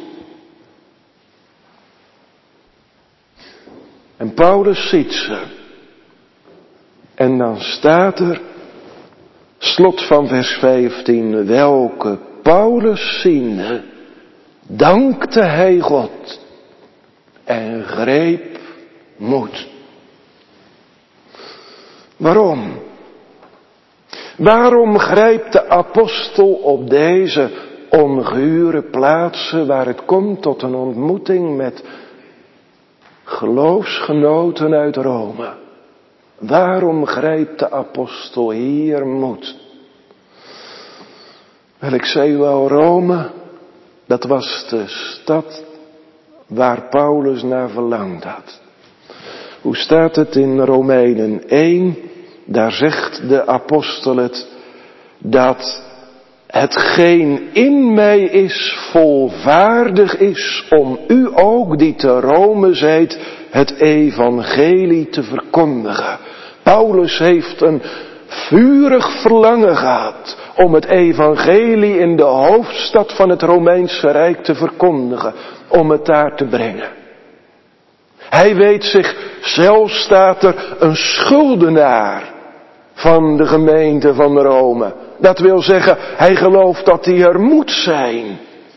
En Paulus ziet ze. En dan staat er, slot van vers 15, welke Paulus ziende, dankte hij God en greep moed. Waarom? Waarom grijpt de apostel op deze ongure plaatsen waar het komt tot een ontmoeting met geloofsgenoten uit Rome? Waarom grijpt de apostel hier moed? Wel, ik zei wel, Rome, dat was de stad waar Paulus naar verlangd had. Hoe staat het in Romeinen 1? Daar zegt de apostel het, dat hetgeen in mij is volvaardig is om u ook die te Rome zijt het evangelie te verkondigen. Paulus heeft een vurig verlangen gehad om het evangelie in de hoofdstad van het Romeinse Rijk te verkondigen, om het daar te brengen. Hij weet zichzelf, staat er, een schuldenaar van de gemeente van Rome. Dat wil zeggen, hij gelooft dat hij er moet zijn.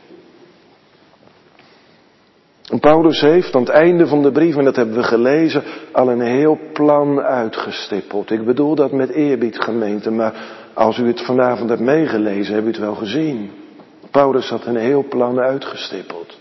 En Paulus heeft aan het einde van de brief, en dat hebben we gelezen, al een heel plan uitgestippeld. Ik bedoel dat met eerbied, gemeente, maar als u het vanavond hebt meegelezen, hebt u het wel gezien. Paulus had een heel plan uitgestippeld.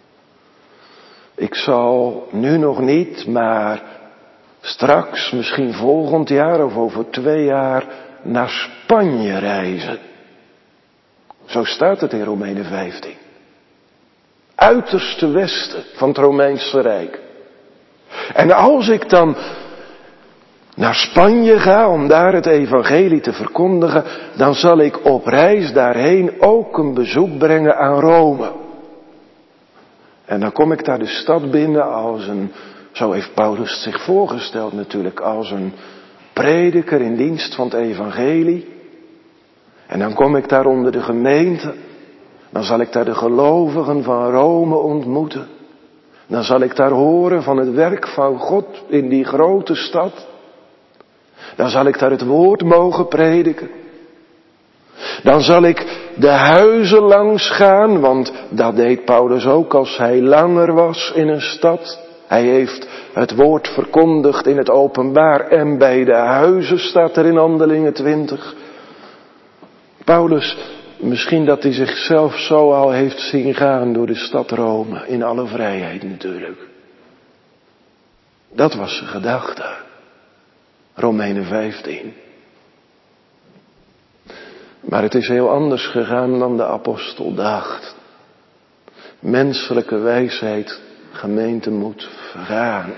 Ik zal nu nog niet, maar straks, misschien volgend jaar of over 2 jaar, naar Spanje reizen. Zo staat het in Romeinen 15. Uiterste westen van het Romeinse Rijk. En als ik dan naar Spanje ga om daar het evangelie te verkondigen, dan zal ik op reis daarheen ook een bezoek brengen aan Rome. En dan kom ik daar de stad binnen als een, zo heeft Paulus zich voorgesteld natuurlijk, als een prediker in dienst van het evangelie. En dan kom ik daar onder de gemeente. Dan zal ik daar de gelovigen van Rome ontmoeten. Dan zal ik daar horen van het werk van God in die grote stad. Dan zal ik daar het woord mogen prediken. Dan zal ik de huizen langs gaan, want dat deed Paulus ook als hij langer was in een stad. Hij heeft het woord verkondigd in het openbaar en bij de huizen staat er in Handelingen 20. Paulus Misschien dat hij zichzelf zo al heeft zien gaan door de stad Rome, in alle vrijheid natuurlijk. Dat was zijn gedachte. Romeinen 15. Maar het is heel anders gegaan dan de apostel dacht. Menselijke wijsheid, gemeente, moet vergaan.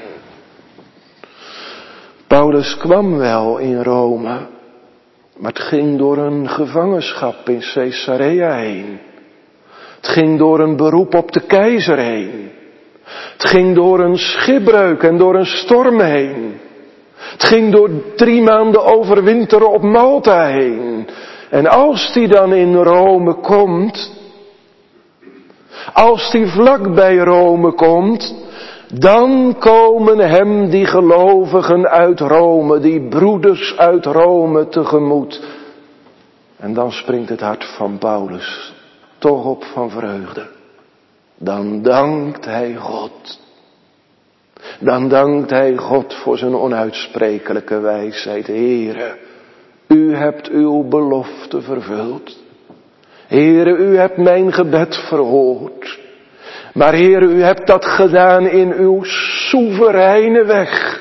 Paulus kwam wel in Rome, maar het ging door een gevangenschap in Caesarea heen. Het ging door een beroep op de keizer heen. Het ging door een schipbreuk en door een storm heen. Het ging door 3 maanden overwinteren op Malta heen. En als hij dan in Rome komt, als hij vlak bij Rome komt, dan komen hem die gelovigen uit Rome, die broeders uit Rome tegemoet. En dan springt het hart van Paulus toch op van vreugde. Dan dankt hij God. Dan dankt hij God voor zijn onuitsprekelijke wijsheid. Heere, u hebt uw belofte vervuld. Heere, u hebt mijn gebed verhoord. Maar Heere, u hebt dat gedaan in uw soevereine weg.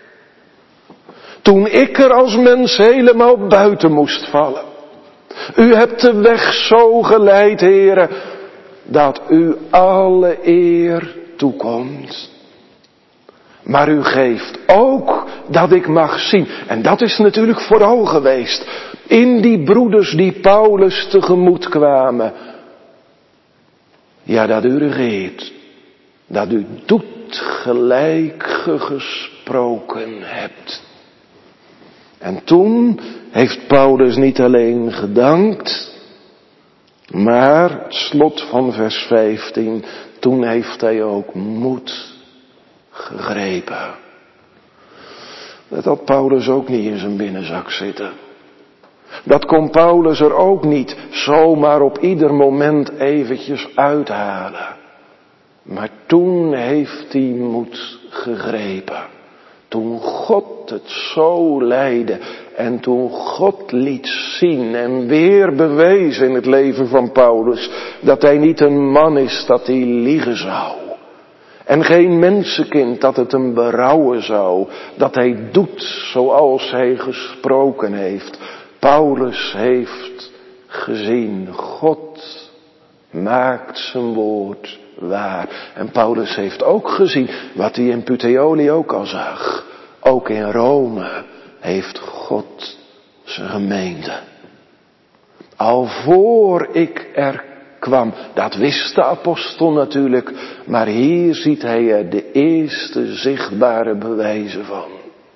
Toen ik er als mens helemaal buiten moest vallen. U hebt de weg zo geleid, Heere, dat u alle eer toekomt. Maar u geeft ook dat ik mag zien. En dat is natuurlijk vooral geweest. In die broeders die Paulus tegemoet kwamen. Ja, dat u regeert. Dat u doet gelijk ge gesproken hebt. En toen heeft Paulus niet alleen gedankt. Maar, het slot van vers 15. Toen heeft hij ook moed gegrepen. Dat had Paulus ook niet in zijn binnenzak zitten. Dat kon Paulus er ook niet zomaar op ieder moment eventjes uithalen. Maar toen heeft hij moed gegrepen. Toen God het zo leidde en toen God liet zien en weer bewees in het leven van Paulus dat hij niet een man is dat hij liegen zou. En geen mensenkind dat het hem berouwen zou, dat hij doet zoals hij gesproken heeft. Paulus heeft gezien, God maakt zijn woord waar. En Paulus heeft ook gezien wat hij in Puteoli ook al zag. Ook in Rome heeft God zijn gemeente. Al voor ik er kwam, dat wist de apostel natuurlijk, maar hier ziet hij er de eerste zichtbare bewijzen van.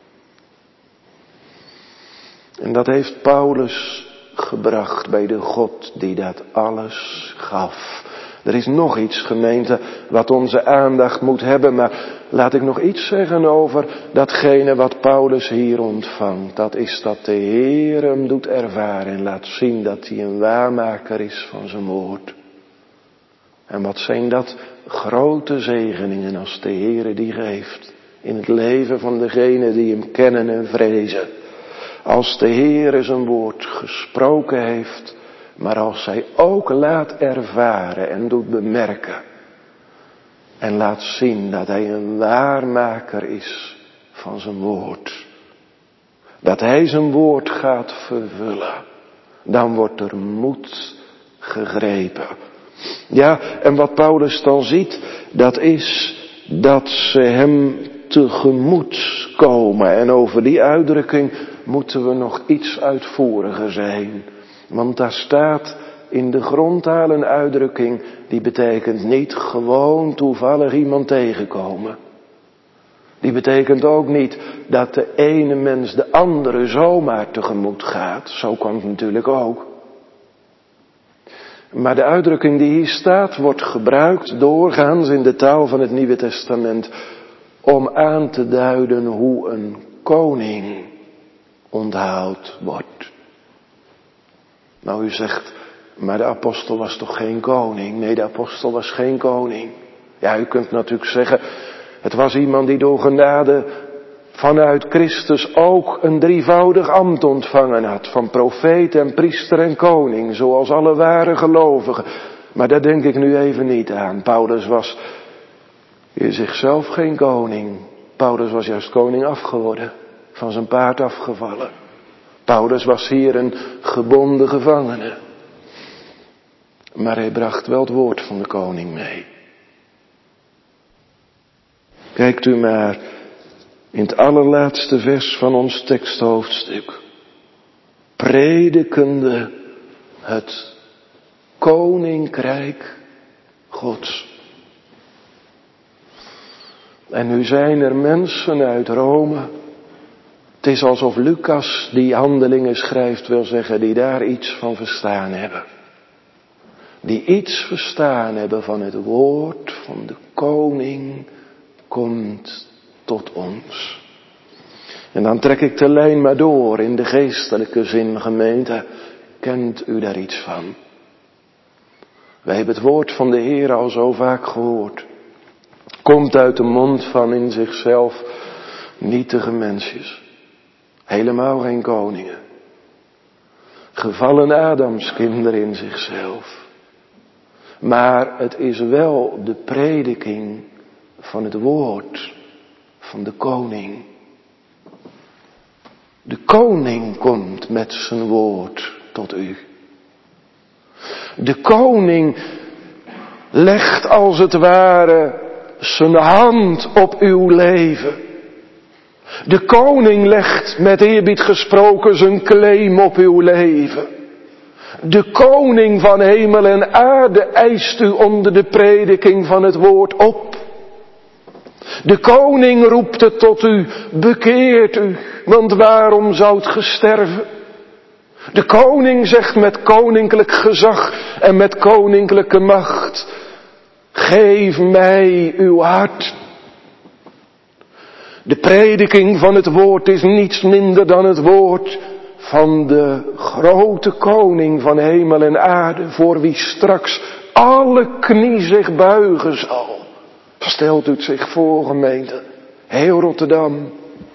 En dat heeft Paulus gebracht bij de God die dat alles gaf. Er is nog iets, gemeente, wat onze aandacht moet hebben, maar laat ik nog iets zeggen over datgene wat Paulus hier ontvangt. Dat is dat de Heer hem doet ervaren en laat zien dat hij een waarmaker is van zijn woord. En wat zijn dat grote zegeningen als de Heer die geeft in het leven van degenen die hem kennen en vrezen. Als de Heer zijn woord gesproken heeft, maar als hij ook laat ervaren en doet bemerken en laat zien dat hij een waarmaker is van zijn woord. Dat hij zijn woord gaat vervullen, dan wordt er moed gegrepen. Ja, en wat Paulus dan ziet, dat is dat ze hem tegemoet komen. En over die uitdrukking moeten we nog iets uitvoeriger zijn. Want daar staat in de grondtaal een uitdrukking die betekent niet gewoon toevallig iemand tegenkomen. Die betekent ook niet dat de ene mens de andere zomaar tegemoet gaat. Zo kan het natuurlijk ook. Maar de uitdrukking die hier staat wordt gebruikt doorgaans in de taal van het Nieuwe Testament om aan te duiden hoe een koning onthaald wordt. Nou, u zegt, maar de apostel was toch geen koning? Nee, de apostel was geen koning. Ja, u kunt natuurlijk zeggen, het was iemand die door genade vanuit Christus ook een drievoudig ambt ontvangen had, van profeet en priester en koning, zoals alle ware gelovigen. Maar daar denk ik nu even niet aan. Paulus was in zichzelf geen koning. Paulus was juist koning afgeworden, van zijn paard afgevallen. Paulus was hier een gebonden gevangene. Maar hij bracht wel het woord van de koning mee. Kijkt u maar in het allerlaatste vers van ons teksthoofdstuk. Predikende het koninkrijk Gods. En nu zijn er mensen uit Rome. Het is alsof Lucas die Handelingen schrijft, wil zeggen, die daar iets van verstaan hebben. Die iets verstaan hebben van het woord van de koning komt tot ons. En dan trek ik de lijn maar door in de geestelijke zin, gemeente. Kent u daar iets van? Wij hebben het woord van de Heer al zo vaak gehoord. Komt uit de mond van in zichzelf nietige mensjes. Helemaal geen koningen. Gevallen Adamskinderen in zichzelf. Maar het is wel de prediking van het woord van de koning. De koning komt met zijn woord tot u. De koning legt als het ware zijn hand op uw leven. De koning legt met eerbied gesproken zijn claim op uw leven. De koning van hemel en aarde eist u onder de prediking van het woord op. De koning roept het tot u, bekeert u, want waarom zoudt ge sterven? De koning zegt met koninklijk gezag en met koninklijke macht, geef mij uw hart. De prediking van het woord is niets minder dan het woord van de grote koning van hemel en aarde, voor wie straks alle knie zich buigen zal. Stelt u het zich voor, gemeente, heel Rotterdam,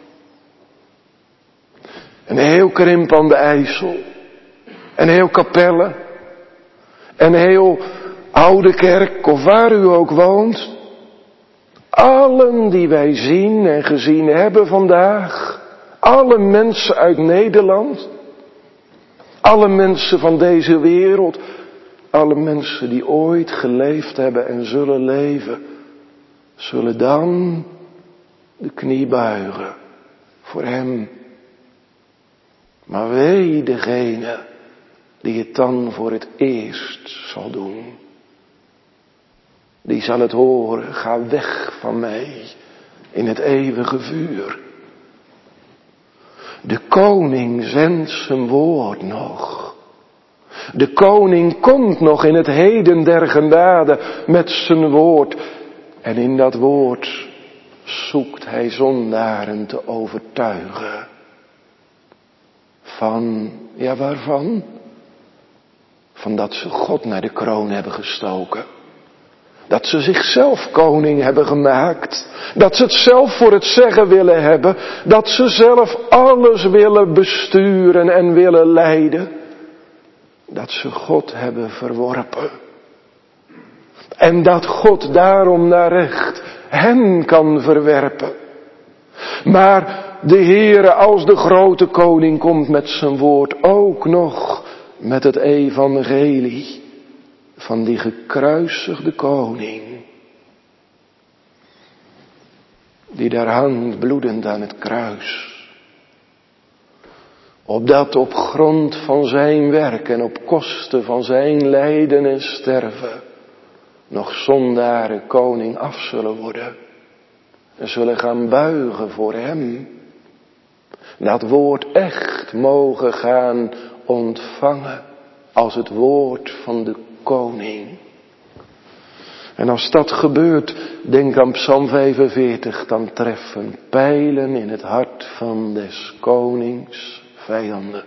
en heel Krimp aan de IJssel, en heel Capelle, en heel Oude Kerk, of waar u ook woont. Allen die wij zien en gezien hebben vandaag, alle mensen uit Nederland, alle mensen van deze wereld, alle mensen die ooit geleefd hebben en zullen leven, zullen dan de knie buigen voor hem. Maar wee degene die het dan voor het eerst zal doen. Die zal het horen, ga weg van mij in het eeuwige vuur. De koning zendt zijn woord nog. De koning komt nog in het heden der genade met zijn woord. En in dat woord zoekt hij zondaren te overtuigen. Van, ja waarvan? Van dat ze God naar de kroon hebben gestoken. Dat ze zichzelf koning hebben gemaakt. Dat ze het zelf voor het zeggen willen hebben. Dat ze zelf alles willen besturen en willen leiden. Dat ze God hebben verworpen. En dat God daarom naar recht hen kan verwerpen. Maar de Heere als de grote koning komt met zijn woord ook nog met het evangelie van die gekruisigde koning. Die daar hangt bloedend aan het kruis. Opdat op grond van zijn werk en op kosten van zijn lijden en sterven nog zondaren koning af zullen worden. En zullen gaan buigen voor hem. Dat woord echt mogen gaan ontvangen als het woord van de koning. En als dat gebeurt, denk aan Psalm 45, dan treffen pijlen in het hart van des konings vijanden.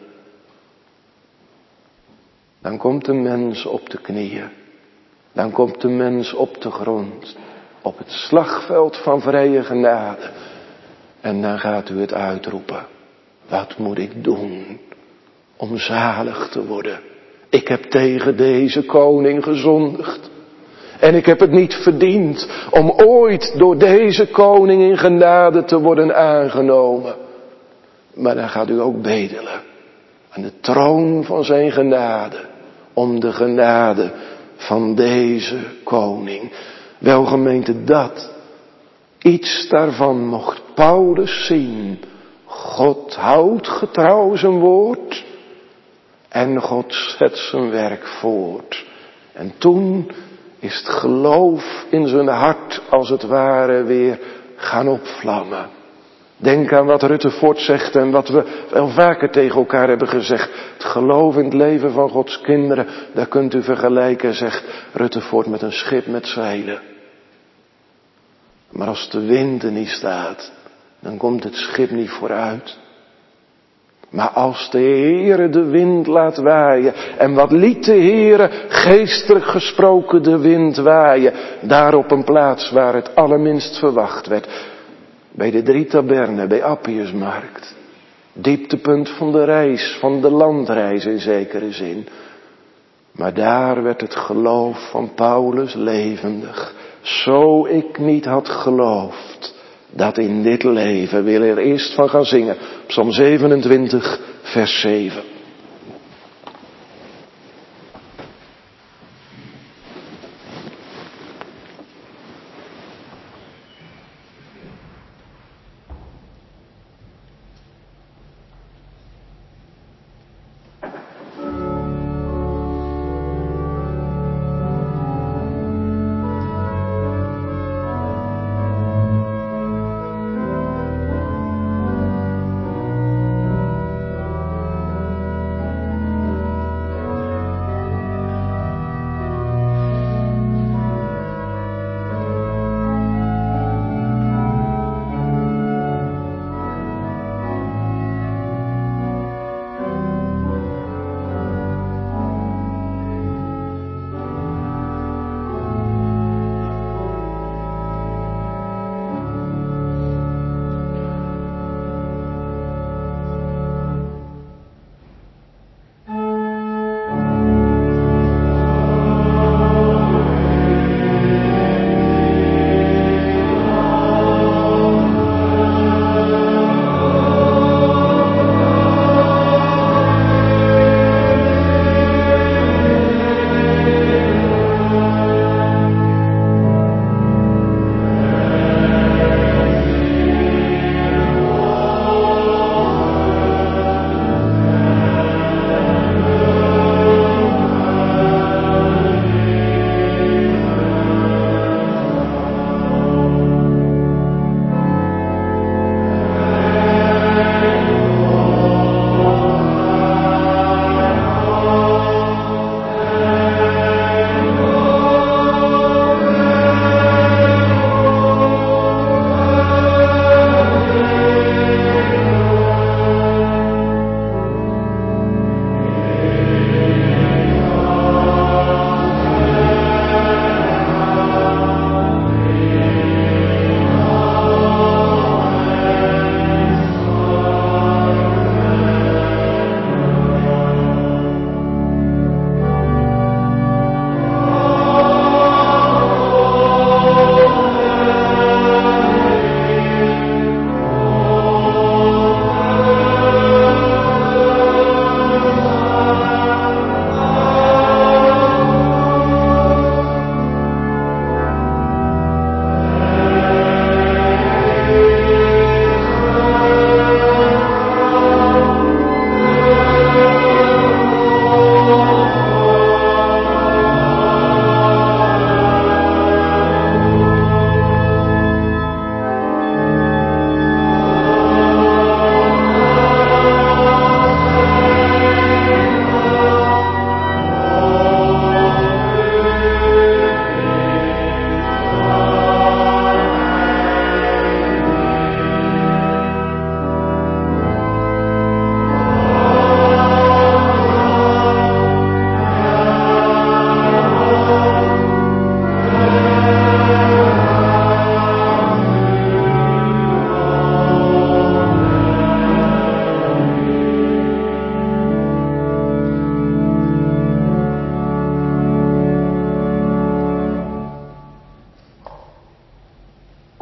Dan komt de mens op de knieën. Dan komt de mens op de grond. Op het slagveld van vrije genade. En dan gaat u het uitroepen. Wat moet ik doen om zalig te worden? Ik heb tegen deze koning gezondigd. En ik heb het niet verdiend om ooit door deze koning in genade te worden aangenomen. Maar dan gaat u ook bedelen aan de troon van zijn genade. Om de genade van deze koning. Wel gemeente, dat. Iets daarvan mocht Paulus zien. God houdt getrouw zijn woord. En God zet zijn werk voort. En toen is het geloof in zijn hart als het ware weer gaan opvlammen. Denk aan wat Ruttevoort zegt en wat we wel vaker tegen elkaar hebben gezegd. Het geloof in het leven van Gods kinderen, daar kunt u vergelijken, zegt Ruttevoort, met een schip met zeilen. Maar als de wind er niet staat, dan komt het schip niet vooruit. Maar als de Heere de wind laat waaien, en wat liet de Heere geestelijk gesproken de wind waaien, daar op een plaats waar het allerminst verwacht werd, bij de 3 tabernen, bij Appiusmarkt, dieptepunt van de reis, van de landreis in zekere zin. Maar daar werd het geloof van Paulus levendig. Zo ik niet had geloofd dat in dit leven, wil er eerst van gaan zingen. Psalm 27, vers 7.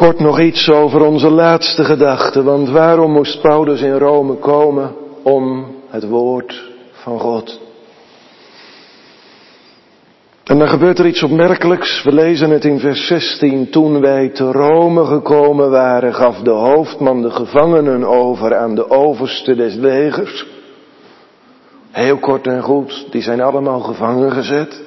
Kort nog iets over onze laatste gedachte, want waarom moest Paulus in Rome komen? Om het woord van God. En dan gebeurt er iets opmerkelijks. We lezen het in vers 16. Toen wij te Rome gekomen waren, gaf de hoofdman de gevangenen over aan de overste des legers. Heel kort en goed, die zijn allemaal gevangen gezet.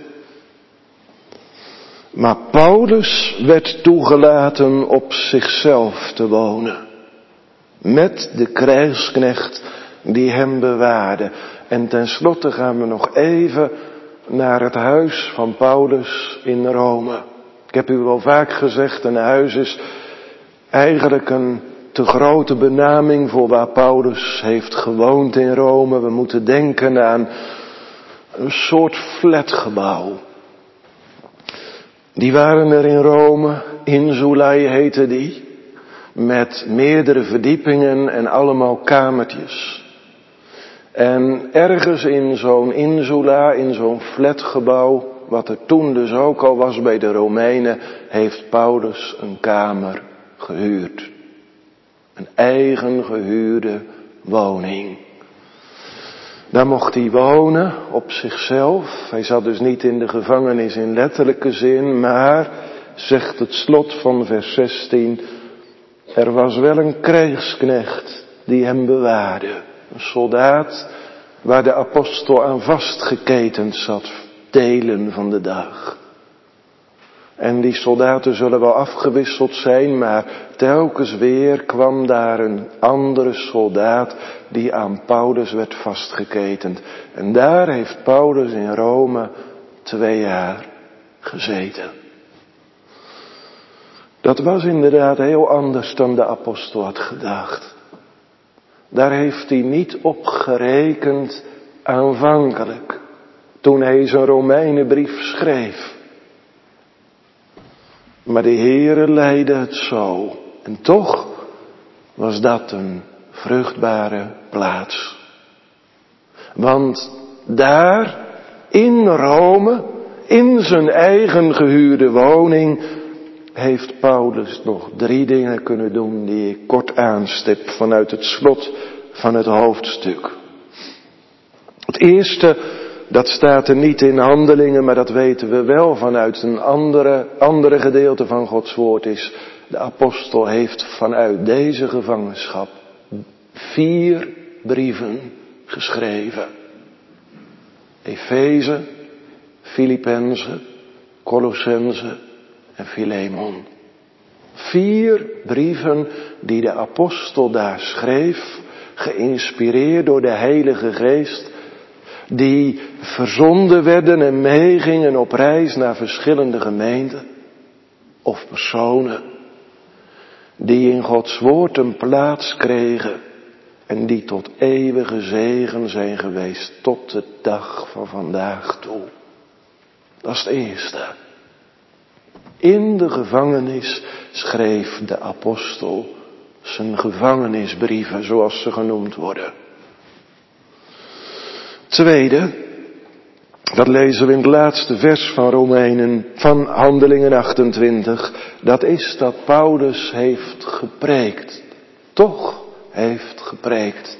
Maar Paulus werd toegelaten op zichzelf te wonen. Met de krijgsknecht die hem bewaarde. En tenslotte gaan we nog even naar het huis van Paulus in Rome. Ik heb u wel vaak gezegd, een huis is eigenlijk een te grote benaming voor waar Paulus heeft gewoond in Rome. We moeten denken aan een soort flatgebouw. Die waren er in Rome, insulae heette die, met meerdere verdiepingen en allemaal kamertjes. En ergens in zo'n insula, in zo'n flatgebouw, wat er toen dus ook al was bij de Romeinen, heeft Paulus een kamer gehuurd. Een eigen gehuurde woning. Daar mocht hij wonen op zichzelf. Hij zat dus niet in de gevangenis in letterlijke zin, maar, zegt het slot van vers 16, er was wel een krijgsknecht die hem bewaarde. Een soldaat waar de apostel aan vastgeketend zat, delen van de dag. En die soldaten zullen wel afgewisseld zijn, maar telkens weer kwam daar een andere soldaat die aan Paulus werd vastgeketend. En daar heeft Paulus in Rome 2 jaar gezeten. Dat was inderdaad heel anders dan de apostel had gedacht. Daar heeft hij niet op gerekend aanvankelijk, toen hij zijn Romeinenbrief schreef. Maar de Heere leidde het zo. En toch was dat een vruchtbare plaats. Want daar, in Rome, in zijn eigen gehuurde woning, heeft Paulus nog 3 dingen kunnen doen die ik kort aanstip vanuit het slot van het hoofdstuk. Het eerste, dat staat er niet in Handelingen, maar dat weten we wel vanuit een andere gedeelte van Gods woord is. De apostel heeft vanuit deze gevangenschap 4 brieven geschreven. Efeze, Filippenzen, Colossenzen en Filemon. 4 brieven die de apostel daar schreef, geïnspireerd door de Heilige Geest, die verzonden werden en meegingen op reis naar verschillende gemeenten of personen, die in Gods woord een plaats kregen en die tot eeuwige zegen zijn geweest tot de dag van vandaag toe. Dat is het eerste. In de gevangenis schreef de apostel zijn gevangenisbrieven, zoals ze genoemd worden. Tweede, dat lezen we in het laatste vers van Handelingen 28. Dat is dat Paulus heeft gepreekt. Toch heeft gepreekt.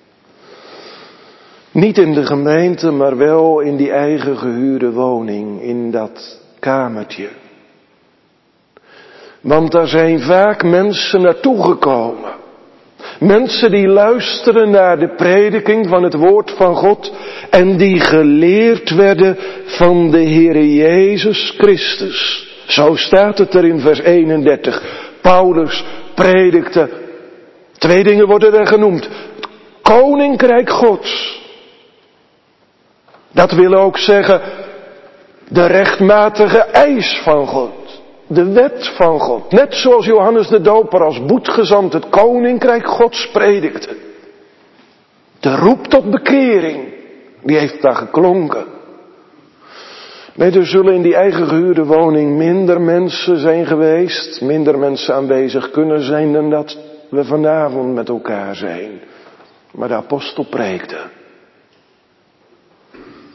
Niet in de gemeente, maar wel in die eigen gehuurde woning, in dat kamertje. Want daar zijn vaak mensen naartoe gekomen. Mensen die luisteren naar de prediking van het woord van God en die geleerd werden van de Heere Jezus Christus. Zo staat het er in vers 31. Paulus predikte. 2 dingen worden er genoemd. Het koninkrijk Gods. Dat wil ook zeggen de rechtmatige eis van God. De wet van God. Net zoals Johannes de Doper als boetgezant het koninkrijk Gods predikte. De roep tot bekering. Die heeft daar geklonken. Nee, er zullen in die eigen gehuurde woning minder mensen zijn geweest. Minder mensen aanwezig kunnen zijn dan dat we vanavond met elkaar zijn. Maar de apostel preekte.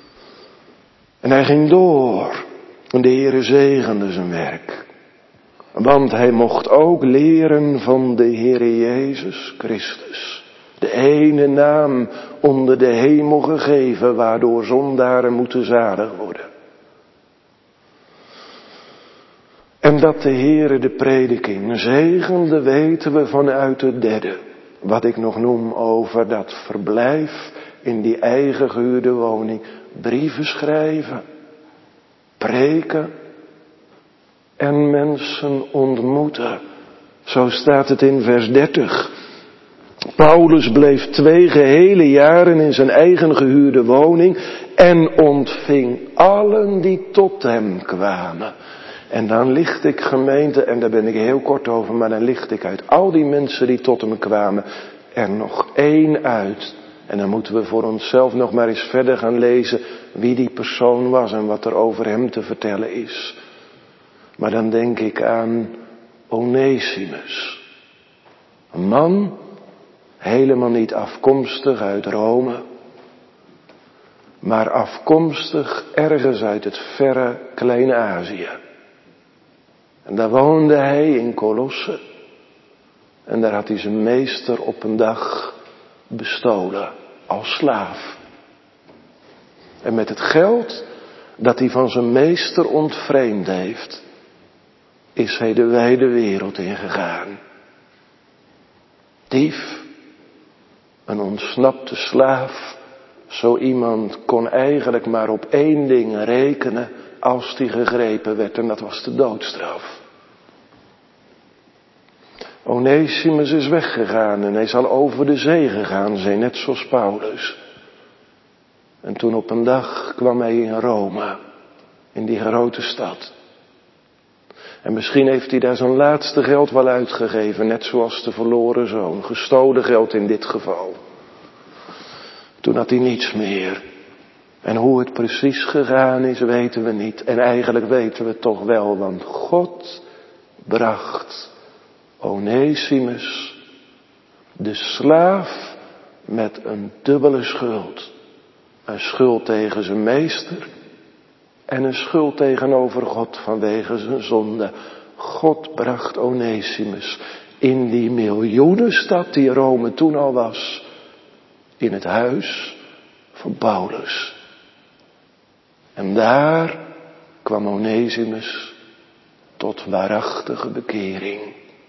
En hij ging door. En de Heere zegende zijn werk. Want hij mocht ook leren van de Heere Jezus Christus. De ene naam onder de hemel gegeven, waardoor zondaren moeten zalig worden. En dat de Heere de prediking zegende, weten we vanuit het derde. Wat ik nog noem over dat verblijf in die eigen gehuurde woning. Brieven schrijven, preken en mensen ontmoeten. Zo staat het in vers 30. Paulus bleef 2 gehele jaren in zijn eigen gehuurde woning en ontving allen die tot hem kwamen. En dan licht ik, gemeente, en daar ben ik heel kort over, maar dan licht ik uit al die mensen die tot hem kwamen er nog één uit. En dan moeten we voor onszelf nog maar eens verder gaan lezen wie die persoon was en wat er over hem te vertellen is. Maar dan denk ik aan Onesimus. Een man, helemaal niet afkomstig uit Rome, maar afkomstig ergens uit het verre Klein-Azië. En daar woonde hij in Colosse. En daar had hij zijn meester op een dag bestolen als slaaf. En met het geld dat hij van zijn meester ontvreemd heeft, is hij de wijde wereld ingegaan. Dief, een ontsnapte slaaf, zo iemand kon eigenlijk maar op één ding rekenen als die gegrepen werd, en dat was de doodstraf. Onesimus is weggegaan en hij zal over de zee gegaan zijn, net zoals Paulus. En toen op een dag kwam hij in Rome, in die grote stad. En misschien heeft hij daar zijn laatste geld wel uitgegeven, net zoals de verloren zoon. Gestolen geld in dit geval. Toen had hij niets meer. En hoe het precies gegaan is, weten we niet. En eigenlijk weten we het toch wel, want God bracht Onesimus, de slaaf, met een dubbele schuld. Een schuld tegen zijn meester en een schuld tegenover God vanwege zijn zonde. God bracht Onesimus in die miljoenenstad die Rome toen al was, in het huis van Paulus. En daar kwam Onesimus tot waarachtige bekering.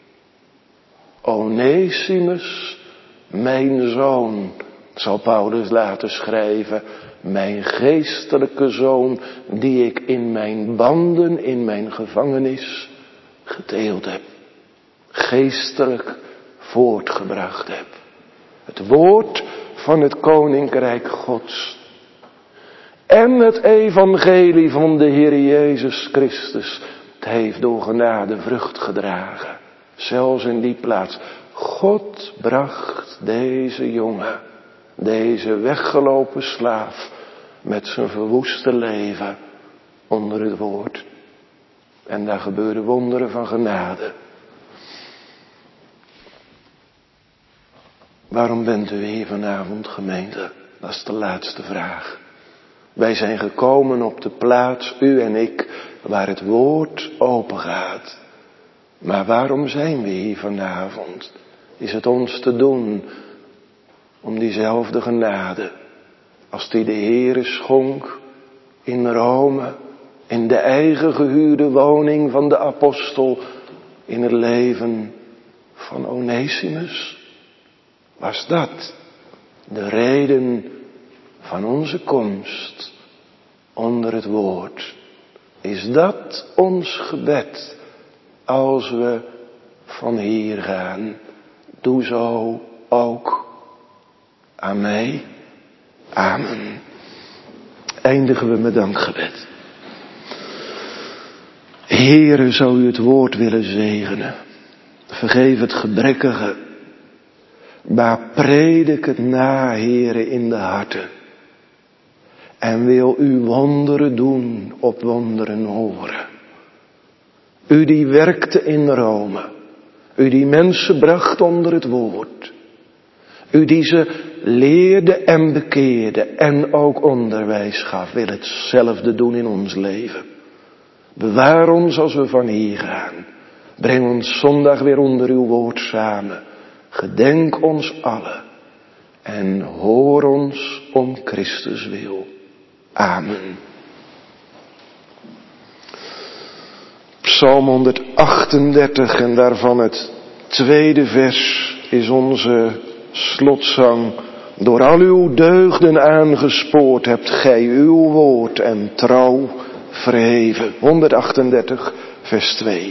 Onesimus, mijn zoon, zal Paulus later schrijven, mijn geestelijke zoon, die ik in mijn banden, in mijn gevangenis geteeld heb. Geestelijk voortgebracht heb. Het woord van het koninkrijk Gods. En het evangelie van de Heer Jezus Christus. Het heeft door genade vrucht gedragen. Zelfs in die plaats. God bracht deze jongen, deze weggelopen slaaf, met zijn verwoeste leven onder het woord. En daar gebeurden wonderen van genade. Waarom bent u hier vanavond, gemeente? Dat is de laatste vraag. Wij zijn gekomen op de plaats, u en ik, waar het woord open gaat. Maar waarom zijn we hier vanavond? Is het ons te doen om diezelfde genade, als die de Heere schonk in Rome, in de eigen gehuurde woning van de apostel, in het leven van Onesimus? Was dat de reden van onze komst onder het woord? Is dat ons gebed als we van hier gaan? Doe zo ook aan mij. Amen. Eindigen we met dankgebed. Heere, zou u het woord willen zegenen. Vergeef het gebrekkige. Maar predik het na, Heere, in de harten. En wil u wonderen doen, op wonderen horen. U die werkte in Rome. U die mensen bracht onder het woord. U die ze leerde en bekeerde en ook onderwijs gaf. Wil hetzelfde doen in ons leven. Bewaar ons als we van hier gaan. Breng ons zondag weer onder uw woord samen. Gedenk ons allen. En hoor ons om Christus wil. Amen. Psalm 138 en daarvan het tweede vers is onze slotzang. Door al uw deugden aangespoord hebt gij uw woord en trouw verheven. 138 vers 2.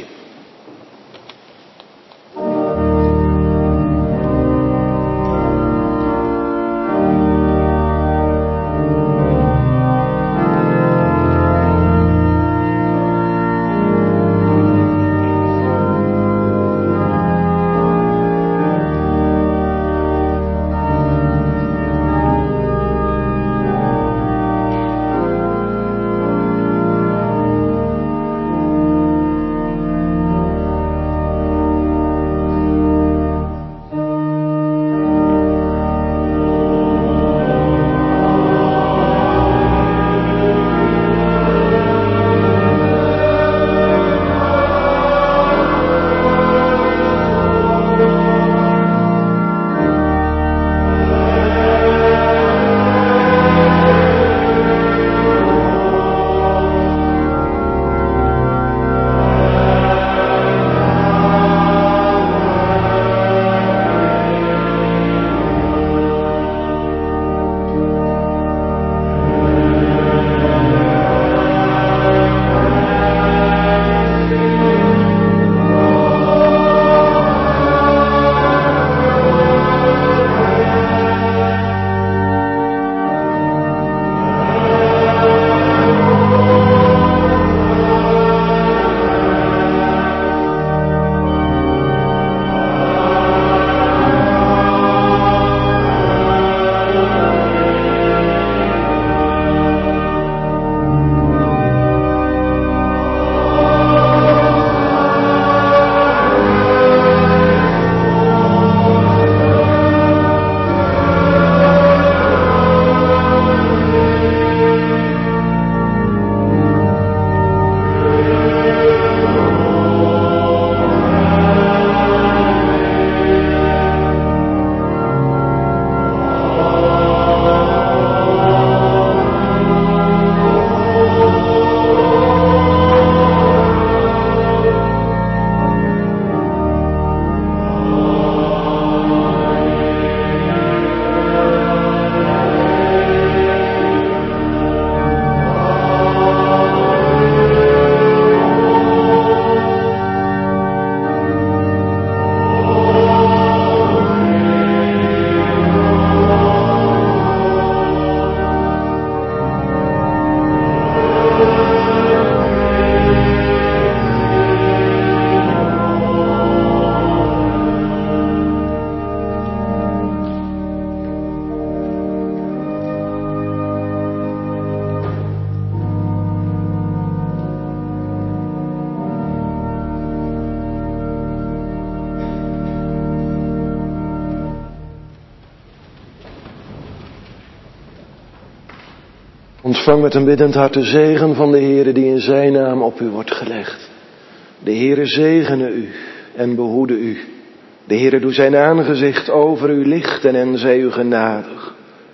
Ontvang met een biddend hart de zegen van de Heere die in zijn naam op u wordt gelegd. De Heere zegene u en behoede u. De Heere doe zijn aangezicht over u lichten en zij u genadig.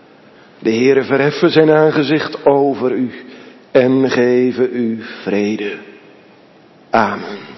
De Heere verheffe zijn aangezicht over u en geven u vrede. Amen.